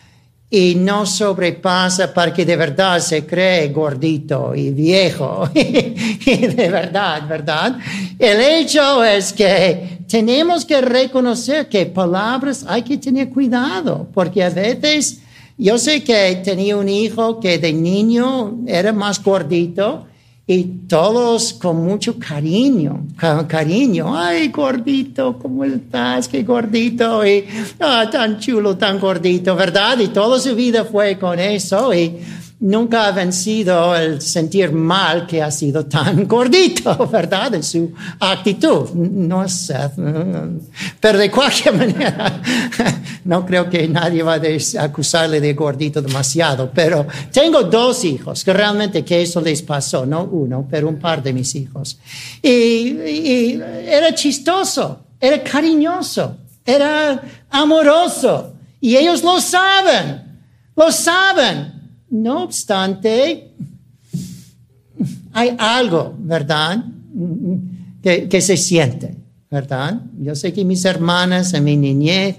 y no sobrepasa para que de verdad se cree gordito y viejo. Y de verdad, ¿verdad? El hecho es que tenemos que reconocer que palabras hay que tener cuidado, porque a veces yo sé que tenía un hijo que de niño era más gordito y todos con mucho cariño, con cariño, ay, gordito, ¿cómo estás? Qué gordito, y ah, tan chulo, tan gordito, ¿verdad? Y toda su vida fue con eso y nunca ha vencido el sentir mal que ha sido tan gordito, ¿verdad? En su actitud. No sé, pero de cualquier manera, no creo que nadie va a acusarle de gordito demasiado, pero tengo dos hijos que realmente que eso les pasó, no uno, pero un par de mis hijos. Y, y era chistoso, era cariñoso, era amoroso, y ellos lo saben, lo saben. No obstante, hay algo, ¿verdad?, que, que se siente, ¿verdad? Yo sé que mis hermanas en mi niñez,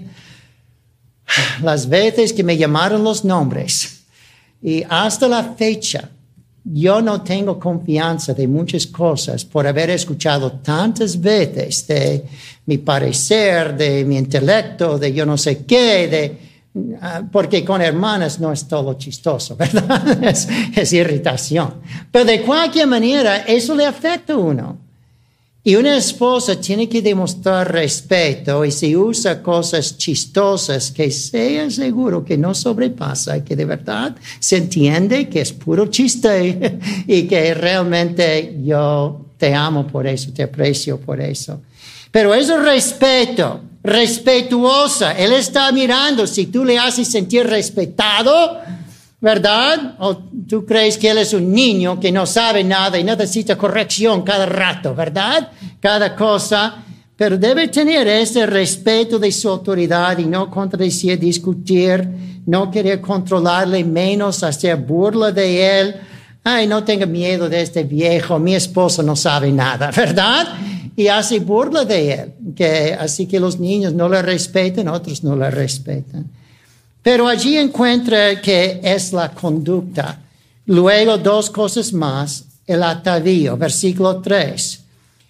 las veces que me llamaron los nombres, y hasta la fecha, yo no tengo confianza de muchas cosas por haber escuchado tantas veces de mi parecer, de mi intelecto, de yo no sé qué, de... Uh, porque con hermanas no es todo chistoso, ¿verdad? es, es irritación. Pero de cualquier manera, eso le afecta a uno. Y una esposa tiene que demostrar respeto y si usa cosas chistosas, que sea seguro que no sobrepasa y que de verdad se entiende que es puro chiste y que realmente yo te amo por eso, te aprecio por eso. Pero eso es respeto. Respetuosa. Él está mirando si tú le haces sentir respetado, ¿verdad? O tú crees que él es un niño que no sabe nada y necesita corrección cada rato, ¿verdad? Cada cosa. Pero debe tener ese respeto de su autoridad y no contradecir, discutir, no querer controlarle menos, hacer burla de él. Ay, no tenga miedo de este viejo, mi esposo no sabe nada, ¿verdad? Y hace burla de él, que así que los niños no le respetan, otros no le respetan. Pero allí encuentra que es la conducta. Luego dos cosas más, el atavío, versículo tres.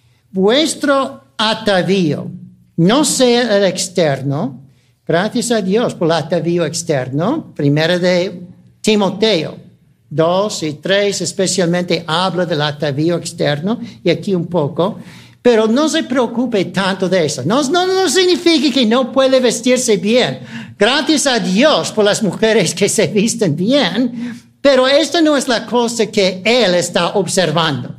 Vuestro atavío no sea el externo, gracias a Dios por el atavío externo, primero de Timoteo. Dos y tres especialmente habla del atavío externo y aquí un poco. Pero no se preocupe tanto de eso. No, no, no significa que no puede vestirse bien. Gracias a Dios por las mujeres que se visten bien. Pero esto no es la cosa que Él está observando.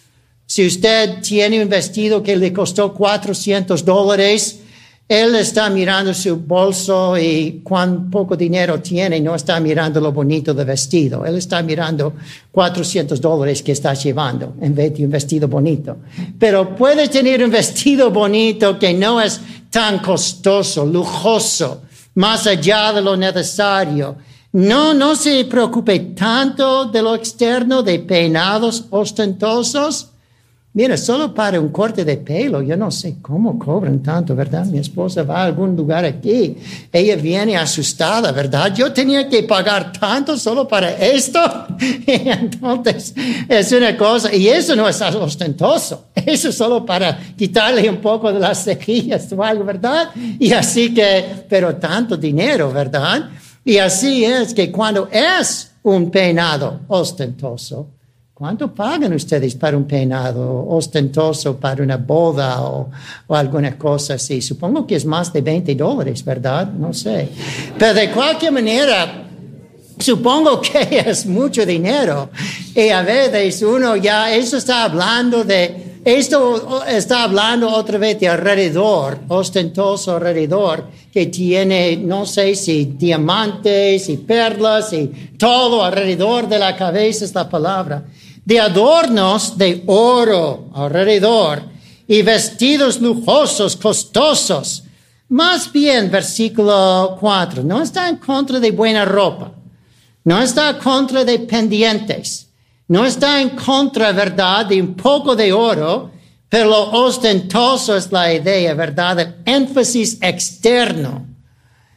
Si usted tiene un vestido que le costó cuatrocientos dólares, Él está mirando su bolso y cuán poco dinero tiene, no está mirando lo bonito del vestido. Él está mirando cuatrocientos dólares que está llevando en vez de un vestido bonito. Pero puede tener un vestido bonito que no es tan costoso, lujoso, más allá de lo necesario. No, no se preocupe tanto de lo externo, de peinados ostentosos. Mira, solo para un corte de pelo, yo no sé cómo cobran tanto, ¿verdad? Mi esposa va a algún lugar aquí, ella viene asustada, ¿verdad? Yo tenía que pagar tanto solo para esto. Y entonces, es una cosa, y eso no es ostentoso, eso es solo para quitarle un poco de las cejillas o algo, ¿verdad? Y así que, pero tanto dinero, ¿verdad? Y así es que cuando es un peinado ostentoso, ¿cuánto pagan ustedes para un peinado ostentoso, para una boda o, o alguna cosa así? Supongo que es más de veinte dólares, ¿verdad? No sé. Pero de cualquier manera, supongo que es mucho dinero. Y a veces uno ya, eso está hablando de, esto está hablando otra vez de alrededor, ostentoso alrededor, que tiene, no sé si diamantes y perlas y todo alrededor de la cabeza es la palabra. De adornos de oro alrededor y vestidos lujosos, costosos. Más bien, versículo cuatro, no está en contra de buena ropa, no está en contra de pendientes, no está en contra, ¿verdad?, de un poco de oro, pero lo ostentoso es la idea, ¿verdad?, el énfasis externo.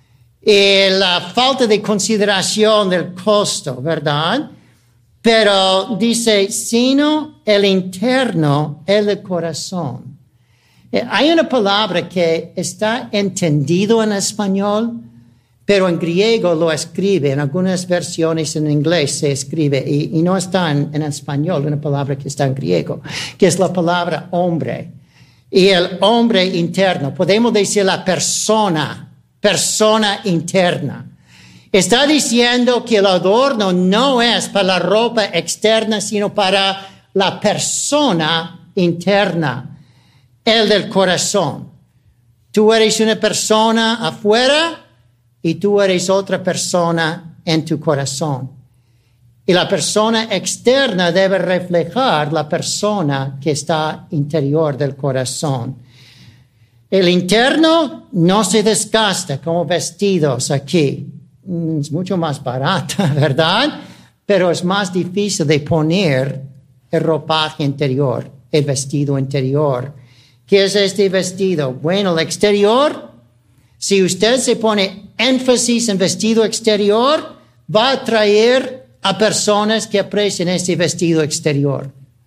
y la falta de consideración del costo, ¿verdad? Pero dice, sino el interno, el del corazón. Eh, hay una palabra que está entendido en español, pero en griego lo escribe, en algunas versiones en inglés se escribe, y, y no está en, en español, una palabra que está en griego, que es la palabra hombre. Y el hombre interno, podemos decir la persona, persona interna. Está diciendo que el adorno no es para la ropa externa, sino para la persona interna, el del corazón. Tú eres una persona afuera y tú eres otra persona en tu corazón. Y la persona externa debe reflejar la persona que está interior del corazón. El interno no se desgasta como vestidos aquí. Es mucho más barata, ¿verdad? Pero es más difícil de poner el ropaje interior, el vestido interior. ¿Qué es este vestido? Bueno, el exterior, si usted se pone énfasis en vestido exterior, va a atraer a personas que aprecian este vestido exterior.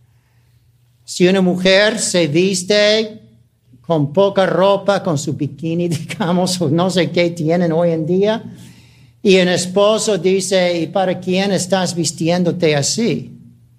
Si una mujer se viste con poca ropa, con su bikini, digamos, o no sé qué tienen hoy en día, y un esposo dice, ¿y para quién estás vistiéndote así?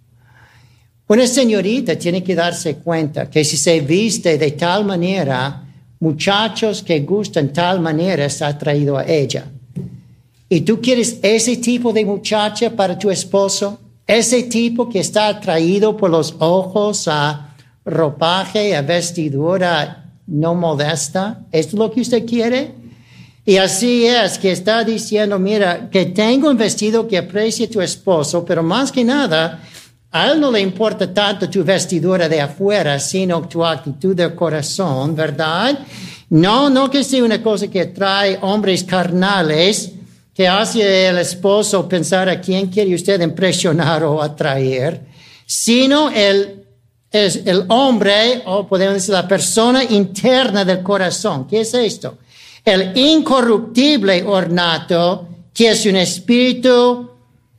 Una señorita tiene que darse cuenta que si se viste de tal manera, muchachos que gustan tal manera está atraído a ella. ¿Y tú quieres ese tipo de muchacha para tu esposo? Ese tipo que está atraído por los ojos a ropaje, a vestidura no modesta. ¿Es lo que usted quiere? Y así es que está diciendo, mira, que tengo un vestido que aprecie tu esposo, pero más que nada, a él no le importa tanto tu vestidura de afuera, sino tu actitud del corazón, ¿verdad? No, no que sea una cosa que trae hombres carnales, que hace el esposo pensar a quién quiere usted impresionar o atraer, sino el, es el hombre, o podemos decir la persona interna del corazón. ¿Qué es esto? El incorruptible ornato, que es un espíritu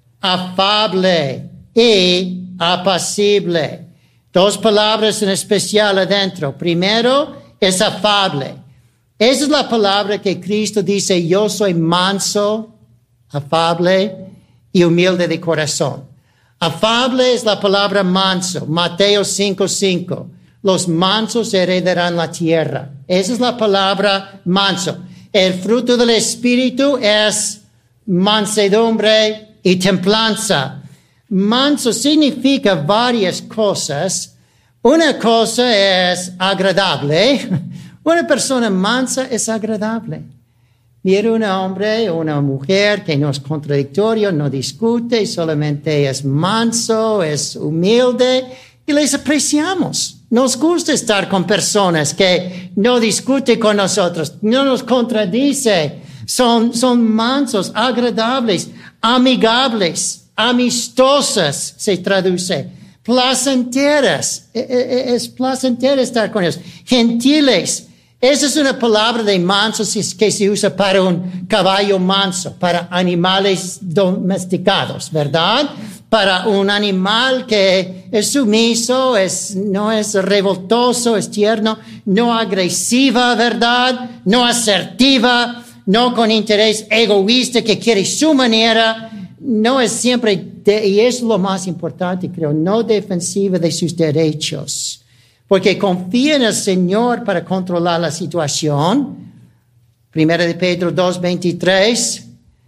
afable y apacible. Dos palabras en especial adentro. Primero, es afable. Esa es la palabra que Cristo dice, yo soy manso, afable y humilde de corazón. Afable es la palabra manso, Mateo cinco cinco. Los mansos heredarán la tierra. Esa es la palabra manso. El fruto del Espíritu es mansedumbre y templanza. Manso significa varias cosas. Una cosa es agradable. Una persona mansa es agradable. Mira un hombre o una mujer que no es contradictorio, no discute, solamente es manso, es humilde y les apreciamos. Nos gusta estar con personas que no discuten con nosotros, no nos contradice. Son, son mansos, agradables, amigables, amistosas, se traduce. Placenteras, es placentero estar con ellos. Gentiles. Esa es una palabra de manso que se usa para un caballo manso, para animales domesticados, ¿verdad? Para un animal que es sumiso, es, no es revoltoso, es tierno, no agresiva, ¿verdad? No asertiva, no con interés egoísta que quiere su manera, no es siempre, de, y es lo más importante, creo, no defensiva de sus derechos. Porque confía en el Señor para controlar la situación. Primera de Pedro dos veintitrés.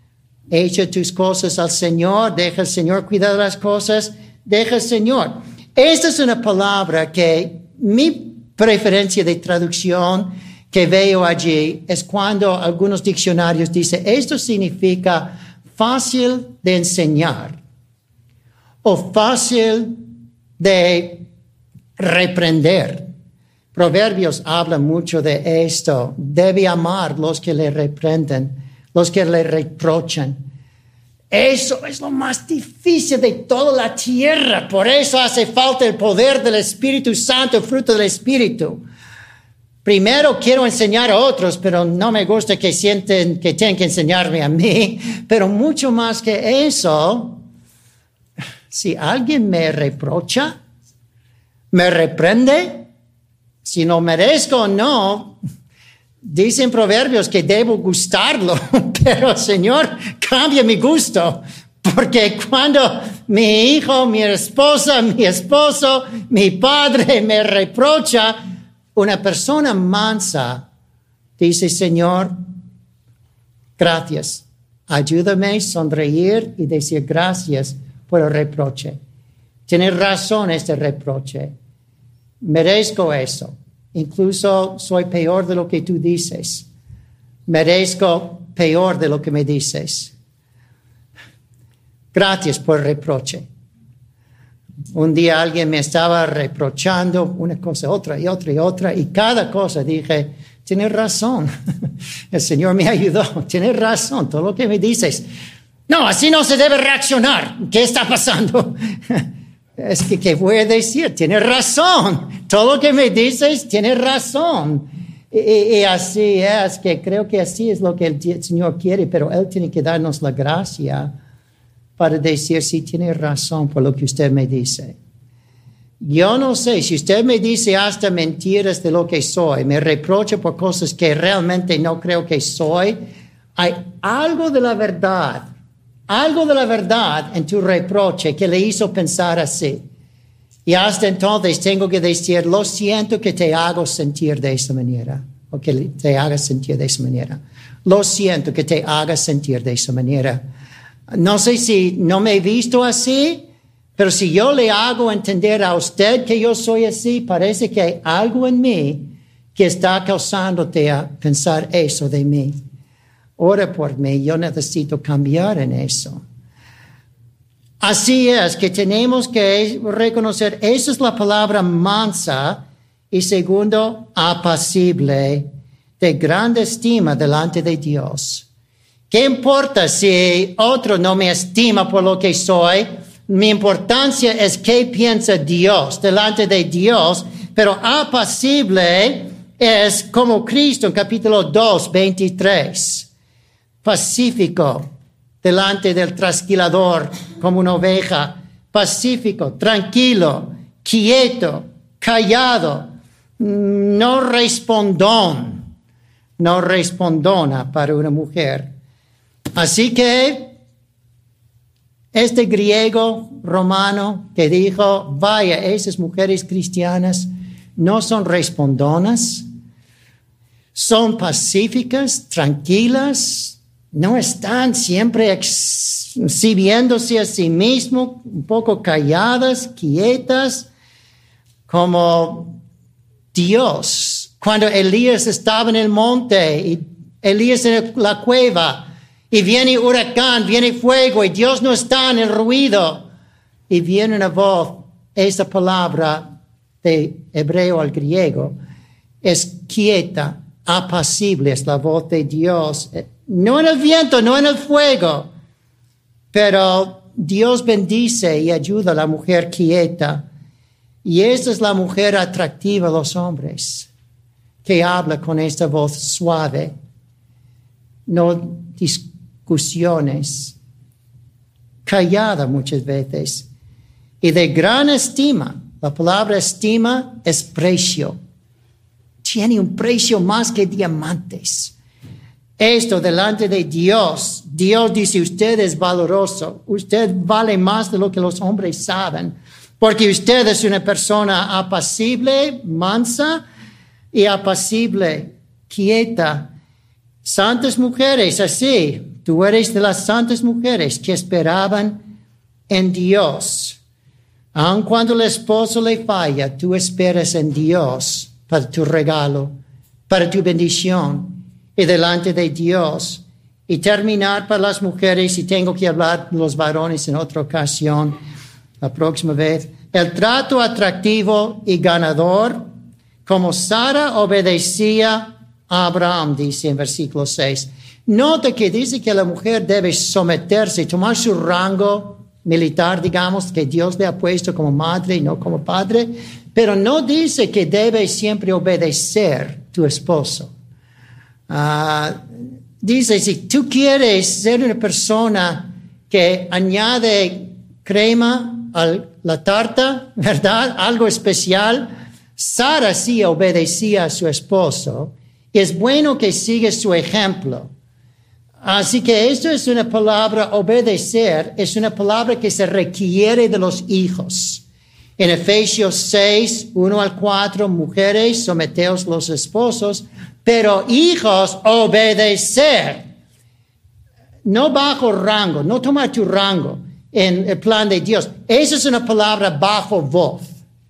Echa tus cosas al Señor. Deja al Señor cuidar de las cosas. Deja al Señor. Esta es una palabra que mi preferencia de traducción que veo allí es cuando algunos diccionarios dicen, esto significa fácil de enseñar o fácil de reprender. Proverbios habla mucho de esto. Debe amar los que le reprenden, los que le reprochan. Eso es lo más difícil de toda la tierra. Por eso hace falta el poder del Espíritu Santo, el fruto del Espíritu. Primero quiero enseñar a otros, pero no me gusta que sienten que tienen que enseñarme a mí. Pero mucho más que eso, si alguien me reprocha, me reprende, si no merezco o no, dicen Proverbios que debo gustarlo, pero Señor, cambia mi gusto. Porque cuando mi hijo, mi esposa, mi esposo, mi padre me reprocha, una persona mansa dice, Señor, gracias. Ayúdame a sonreír y decir gracias por el reproche. Tienes razón este reproche. Merezco eso. Incluso soy peor de lo que tú dices. Merezco peor de lo que me dices. Gracias por el reproche. Un día alguien me estaba reprochando una cosa, otra y otra y otra, y cada cosa dije, tienes razón. El Señor me ayudó. Tienes razón, todo lo que me dices. No, así no se debe reaccionar. ¿Qué está pasando? Es que, ¿qué voy a decir? Tienes razón. Todo lo que me dices, tienes razón. Y, y, y así es, que creo que así es lo que el Señor quiere, pero Él tiene que darnos la gracia para decir si tiene razón por lo que usted me dice. Yo no sé, si usted me dice hasta mentiras de lo que soy, me reprocha por cosas que realmente no creo que soy, hay algo de la verdad, algo de la verdad en tu reproche que le hizo pensar así. Y hasta entonces tengo que decir, lo siento que te hago sentir de esa manera, o que te hagas sentir de esa manera. Lo siento que te hagas sentir de esa manera. No sé si no me he visto así, pero si yo le hago entender a usted que yo soy así, parece que hay algo en mí que está causándote a pensar eso de mí. Ora por mí, yo necesito cambiar en eso. Así es que tenemos que reconocer, esa es la palabra mansa, y segundo, apacible, de grande estima delante de Dios. ¿Qué importa si otro no me estima por lo que soy? Mi importancia es qué piensa Dios delante de Dios, pero apacible es como Cristo en capítulo dos, veintitrés. Pacífico delante del trasquilador como una oveja. Pacífico, tranquilo, quieto, callado, no respondón, no respondona para una mujer. Así que este griego romano que dijo, vaya, esas mujeres cristianas no son respondonas, son pacíficas, tranquilas, no están siempre exhibiéndose a sí mismos, un poco calladas, quietas, como Dios. Cuando Elías estaba en el monte y Elías en la cueva, y viene huracán, viene fuego, y Dios no está en el ruido. Y viene una voz, esa palabra de hebreo al griego, es quieta, apacible, es la voz de Dios. No en el viento, no en el fuego, pero Dios bendice y ayuda a la mujer quieta. Y esa es la mujer atractiva a los hombres, que habla con esta voz suave, no discute, discusiones, callada muchas veces, y de gran estima. La palabra estima es precio. Tiene un precio más que diamantes. Esto delante de Dios, Dios dice, usted es valoroso, usted vale más de lo que los hombres saben, porque usted es una persona apacible, mansa y apacible, quieta. Santas mujeres, así. Tú eres de las santas mujeres que esperaban en Dios. Aun cuando el esposo le falla, tú esperas en Dios para tu regalo, para tu bendición y delante de Dios. Y terminar para las mujeres, y tengo que hablar de los varones en otra ocasión, la próxima vez. El trato atractivo y ganador, como Sara obedecía a Abraham, dice en versículo seis. Nota que dice que la mujer debe someterse, tomar su rango militar, digamos, que Dios le ha puesto como madre y no como padre. pero no dice que debes siempre obedecer tu esposo. Uh, dice, si tú quieres ser una persona que añade crema a la tarta, ¿verdad? Algo especial. Sara sí obedecía a su esposo. Es bueno que sigas su ejemplo. Así que esto es una palabra, obedecer, es una palabra que se requiere de los hijos. En Efesios seis, uno al cuatro, mujeres, someteos los esposos, pero hijos, obedecer. No bajo rango, no tomar tu rango en el plan de Dios. Esa es una palabra bajo voz.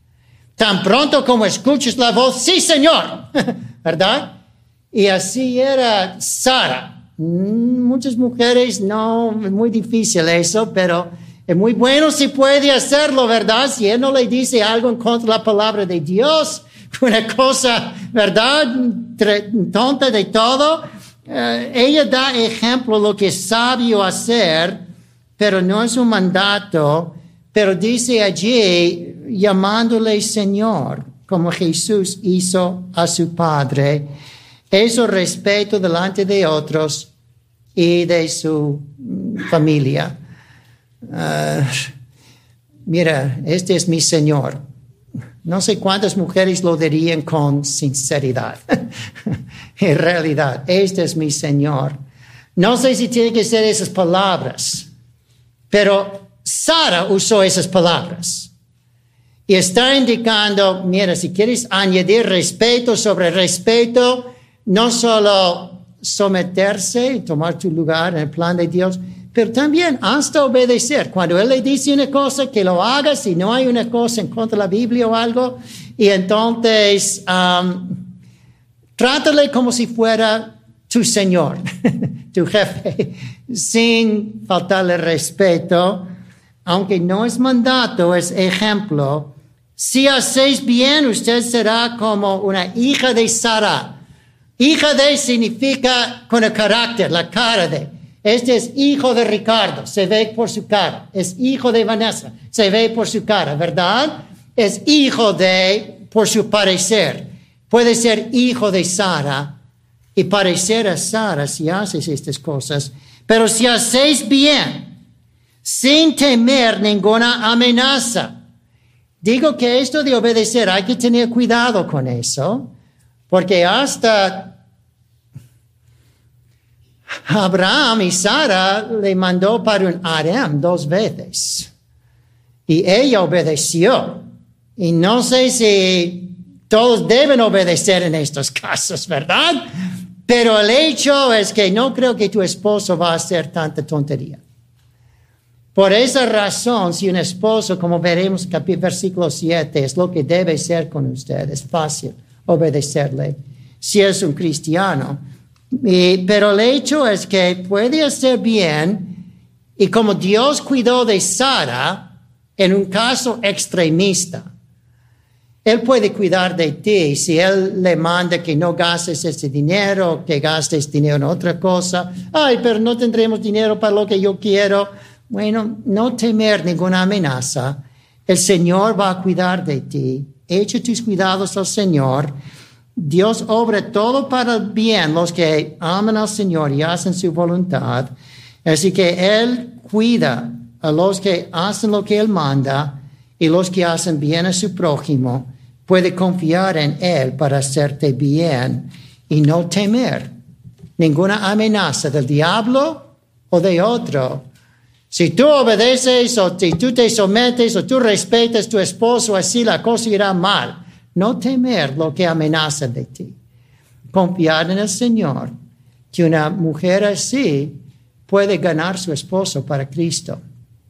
Tan pronto como escuches la voz, sí, Señor, ¿verdad? Y así era Sara. Muchas mujeres, no, es muy difícil eso, pero es muy bueno si puede hacerlo, ¿verdad? Si él no le dice algo en contra de la palabra de Dios, una cosa, ¿verdad? Tonta de todo. Uh, ella da ejemplo de lo que es sabio hacer, pero no es un mandato, pero dice allí, llamándole Señor, como Jesús hizo a su Padre. Eso respeto delante de otros y de su familia. Uh, mira, este es mi Señor. No sé cuántas mujeres lo dirían con sinceridad. En realidad, este es mi Señor. No sé si tiene que ser esas palabras, pero Sara usó esas palabras. Y está indicando, mira, si quieres añadir respeto sobre respeto, no solo someterse y tomar tu lugar en el plan de Dios, pero también hasta obedecer. Cuando Él le dice una cosa, que lo haga, si no hay una cosa en contra de la Biblia o algo, y entonces um, trátale como si fuera tu Señor, tu jefe, sin faltarle respeto, aunque no es mandato, es ejemplo. Si hacéis bien, usted será como una hija de Sara. Hija de significa con el carácter, la cara de. Este es hijo de Ricardo, se ve por su cara. Es hijo de Vanessa, se ve por su cara, ¿verdad? Es hijo de, por su parecer. Puede ser hijo de Sara y parecer a Sara si haces estas cosas. Pero si hacéis bien, sin temer ninguna amenaza. Digo que esto de obedecer, hay que tener cuidado con eso, porque hasta Abraham y Sara le mandó para un harem dos veces. Y ella obedeció. Y no sé si todos deben obedecer en estos casos, ¿verdad? Pero el hecho es que no creo que tu esposo va a hacer tanta tontería. Por esa razón, si un esposo, como veremos en versículo siete, es lo que debe ser con usted, es fácil obedecerle si es un cristiano. Y, pero el hecho es que puede hacer bien, y como Dios cuidó de Sara en un caso extremista, Él puede cuidar de ti si Él le manda que no gastes ese dinero, que gastes dinero en otra cosa. Ay, pero no tendremos dinero para lo que yo quiero. Bueno, no temer ninguna amenaza. El Señor va a cuidar de ti. Echa tus cuidados al Señor. Dios obra todo para el bien los que aman al Señor y hacen su voluntad. Así que Él cuida a los que hacen lo que Él manda y los que hacen bien a su prójimo. Puede confiar en Él para hacerte bien y no temer ninguna amenaza del diablo o de otro. Si tú obedeces o si tú te sometes o tú respetas a tu esposo, así la cosa irá mal. No temer lo que amenaza de ti. Confiar en el Señor, que una mujer así puede ganar su esposo para Cristo.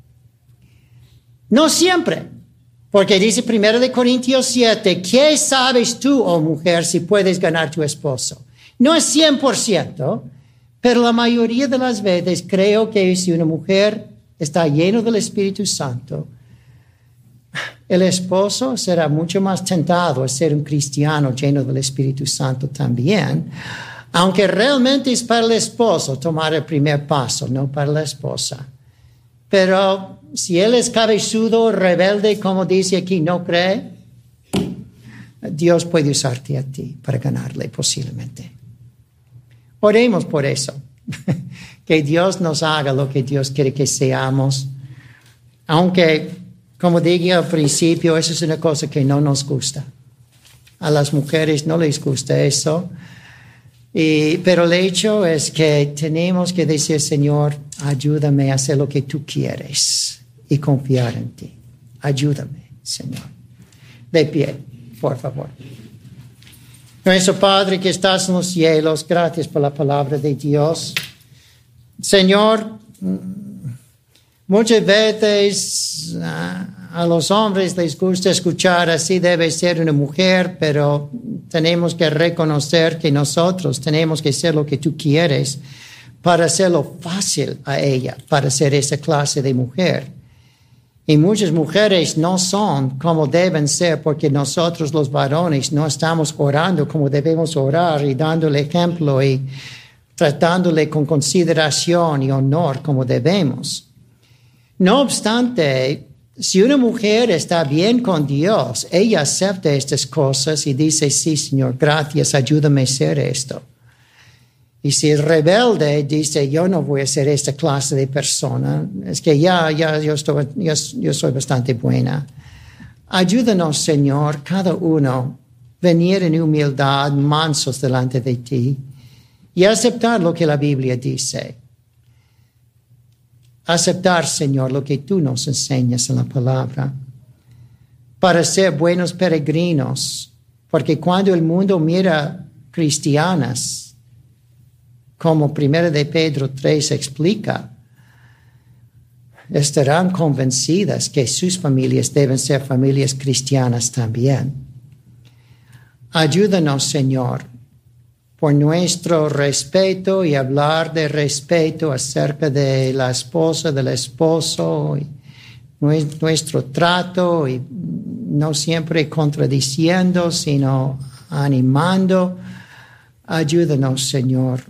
No siempre, porque dice primero de Corintios siete, ¿qué sabes tú, oh mujer, si puedes ganar tu esposo? No es cien por ciento, pero la mayoría de las veces creo que si una mujer está llena del Espíritu Santo, el esposo será mucho más tentado a ser un cristiano lleno del Espíritu Santo también, aunque realmente es para el esposo tomar el primer paso, no para la esposa. Pero si él es cabezudo, rebelde, como dice aquí, no cree, Dios puede usarte a ti para ganarle posiblemente. Oremos por eso. Que Dios nos haga lo que Dios quiere que seamos. Aunque, como dije al principio, eso es una cosa que no nos gusta. A las mujeres no les gusta eso. Y, pero el hecho es que tenemos que decir, Señor, ayúdame a hacer lo que tú quieres y confiar en ti. Ayúdame, Señor. De pie, por favor. Nuestro Padre que estás en los cielos, gracias por la palabra de Dios. Señor, muchas veces uh, a los hombres les gusta escuchar así debe ser una mujer, pero tenemos que reconocer que nosotros tenemos que hacer lo que tú quieres para hacerlo fácil a ella, para ser esa clase de mujer. Y muchas mujeres no son como deben ser porque nosotros los varones no estamos orando como debemos orar y dándole ejemplo y tratándole con consideración y honor como debemos. No obstante, si una mujer está bien con Dios, ella acepta estas cosas y dice, sí, Señor, gracias, ayúdame a hacer esto. Y si es rebelde, dice, yo no voy a ser esta clase de persona, es que ya, ya, yo, estoy, yo, yo soy bastante buena. Ayúdanos, Señor, cada uno, venir en humildad, mansos delante de ti y aceptar lo que la Biblia dice. Aceptar, Señor, lo que tú nos enseñas en la palabra, para ser buenos peregrinos, porque cuando el mundo mira cristianas, como primero de Pedro tres explica, estarán convencidas que sus familias deben ser familias cristianas también. Ayúdanos, Señor, por nuestro respeto y hablar de respeto acerca de la esposa, del esposo, y nuestro trato, y no siempre contradiciendo, sino animando. Ayúdanos, Señor,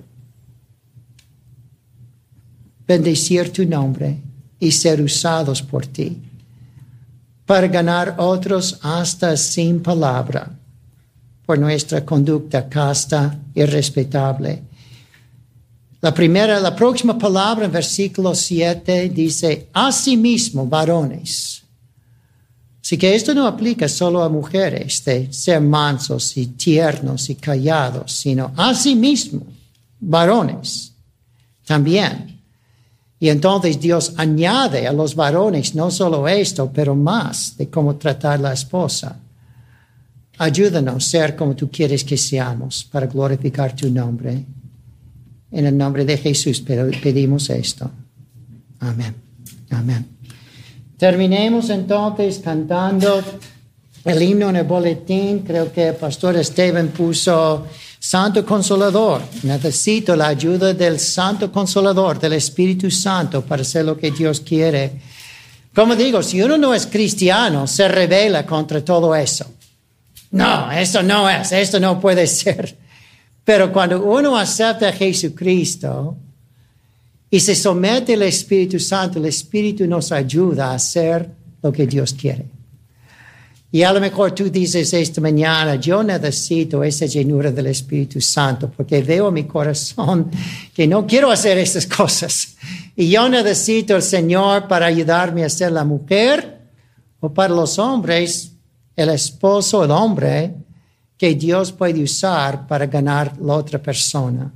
bendecir tu nombre y ser usados por ti para ganar otros hasta sin palabra por nuestra conducta casta y respetable. La primera, la próxima palabra en versículo siete dice, asimismo, varones. Así que esto no aplica solo a mujeres de ser mansos y tiernos y callados, sino asimismo, varones también. Y entonces Dios añade a los varones no solo esto, pero más de cómo tratar a la esposa. Ayúdanos a ser como tú quieres que seamos para glorificar tu nombre. En el nombre de Jesús pedimos esto. Amén. Amén. Terminemos entonces cantando el himno en el boletín. Creo que el pastor Esteban puso Santo Consolador. Necesito la ayuda del Santo Consolador, del Espíritu Santo, para hacer lo que Dios quiere. Como digo, si uno no es cristiano, se rebela contra todo eso. No, eso no es, esto no puede ser. Pero cuando uno acepta a Jesucristo y se somete al Espíritu Santo, el Espíritu nos ayuda a hacer lo que Dios quiere. Y a lo mejor tú dices esta mañana, yo necesito esa llenura del Espíritu Santo porque veo en mi corazón que no quiero hacer estas cosas. Y yo necesito al Señor para ayudarme a ser la mujer o para los hombres, el esposo, el hombre, que Dios puede usar para ganar la otra persona.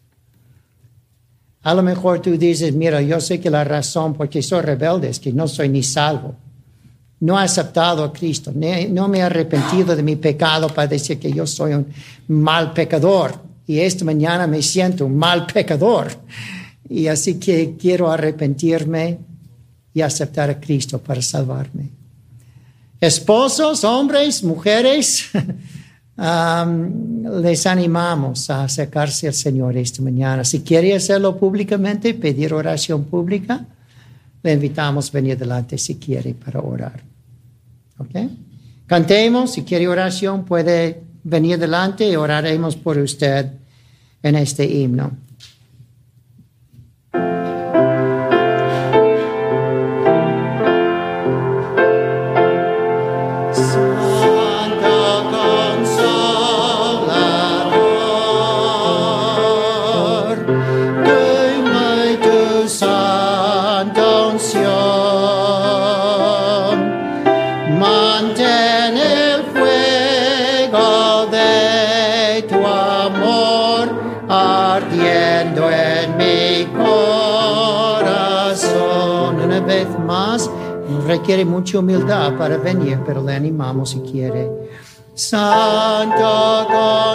A lo mejor tú dices, mira, yo sé que la razón por qué soy rebelde es que no soy ni salvo. No he aceptado a Cristo. No me he arrepentido de mi pecado para decir que yo soy un mal pecador. Y esta mañana me siento un mal pecador. Y así que quiero arrepentirme y aceptar a Cristo para salvarme. Esposos, hombres, mujeres, um, les animamos a acercarse al Señor esta mañana. Si quiere hacerlo públicamente, pedir oración pública, le invitamos a venir delante si quiere para orar. ¿Ok? Cantemos. Si quiere oración, puede venir delante y oraremos por usted en este himno. Santo corazón. Una vez más, requiere mucha humildad para venir, pero le animamos si quiere. Santo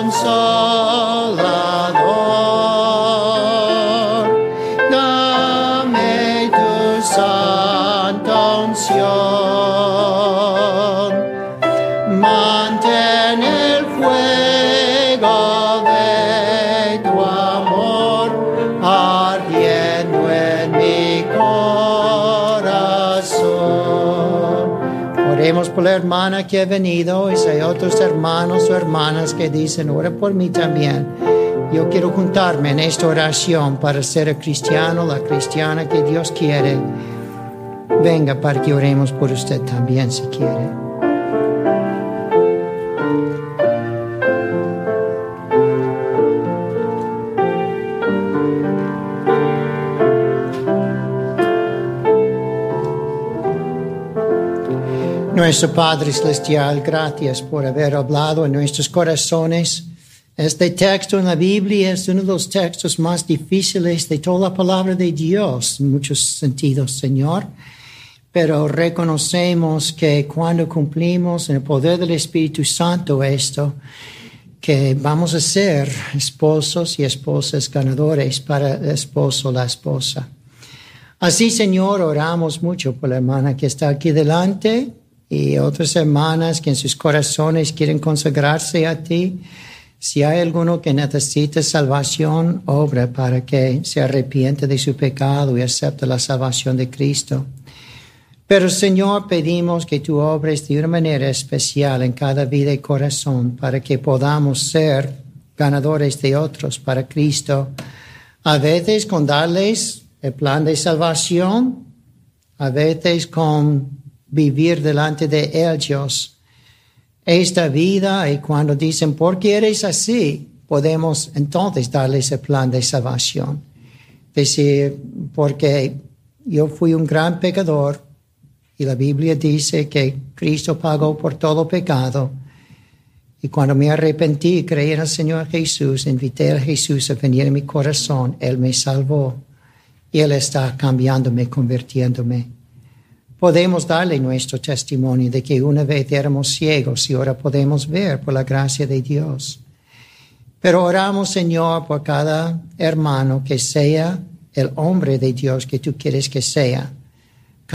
Consolador, dame tu santa unción, mantén el fuego de tu amor ardiendo en mi corazón. Oremos por la hermana que ha venido, y si hay otros hermanos o hermanas que dicen, ora por mí también. Yo quiero juntarme en esta oración para ser el cristiano, la cristiana que Dios quiere. Venga para que oremos por usted también si quiere. Nuestro Padre Celestial, gracias por haber hablado en nuestros corazones. Este texto en la Biblia es uno de los textos más difíciles de toda la palabra de Dios, en muchos sentidos, Señor. Pero reconocemos que cuando cumplimos en el poder del Espíritu Santo esto, que vamos a ser esposos y esposas ganadores para el esposo o la esposa. Así, Señor, oramos mucho por la hermana que está aquí delante y otras hermanas que en sus corazones quieren consagrarse a ti. Si hay alguno que necesita salvación, obra para que se arrepiente de su pecado y acepte la salvación de Cristo. Pero, Señor, pedimos que tú obres de una manera especial en cada vida y corazón para que podamos ser ganadores de otros para Cristo. A veces con darles el plan de salvación, a veces con vivir delante de ellos esta vida, y cuando dicen, ¿por qué eres así?, podemos entonces darles el plan de salvación. Decir, porque yo fui un gran pecador y la Biblia dice que Cristo pagó por todo pecado, y cuando me arrepentí y creí en el Señor Jesús, invité a Jesús a venir en mi corazón, Él me salvó y Él está cambiándome, convirtiéndome. Podemos darle nuestro testimonio de que una vez éramos ciegos y ahora podemos ver por la gracia de Dios. Pero oramos, Señor, por cada hermano que sea el hombre de Dios que tú quieres que sea.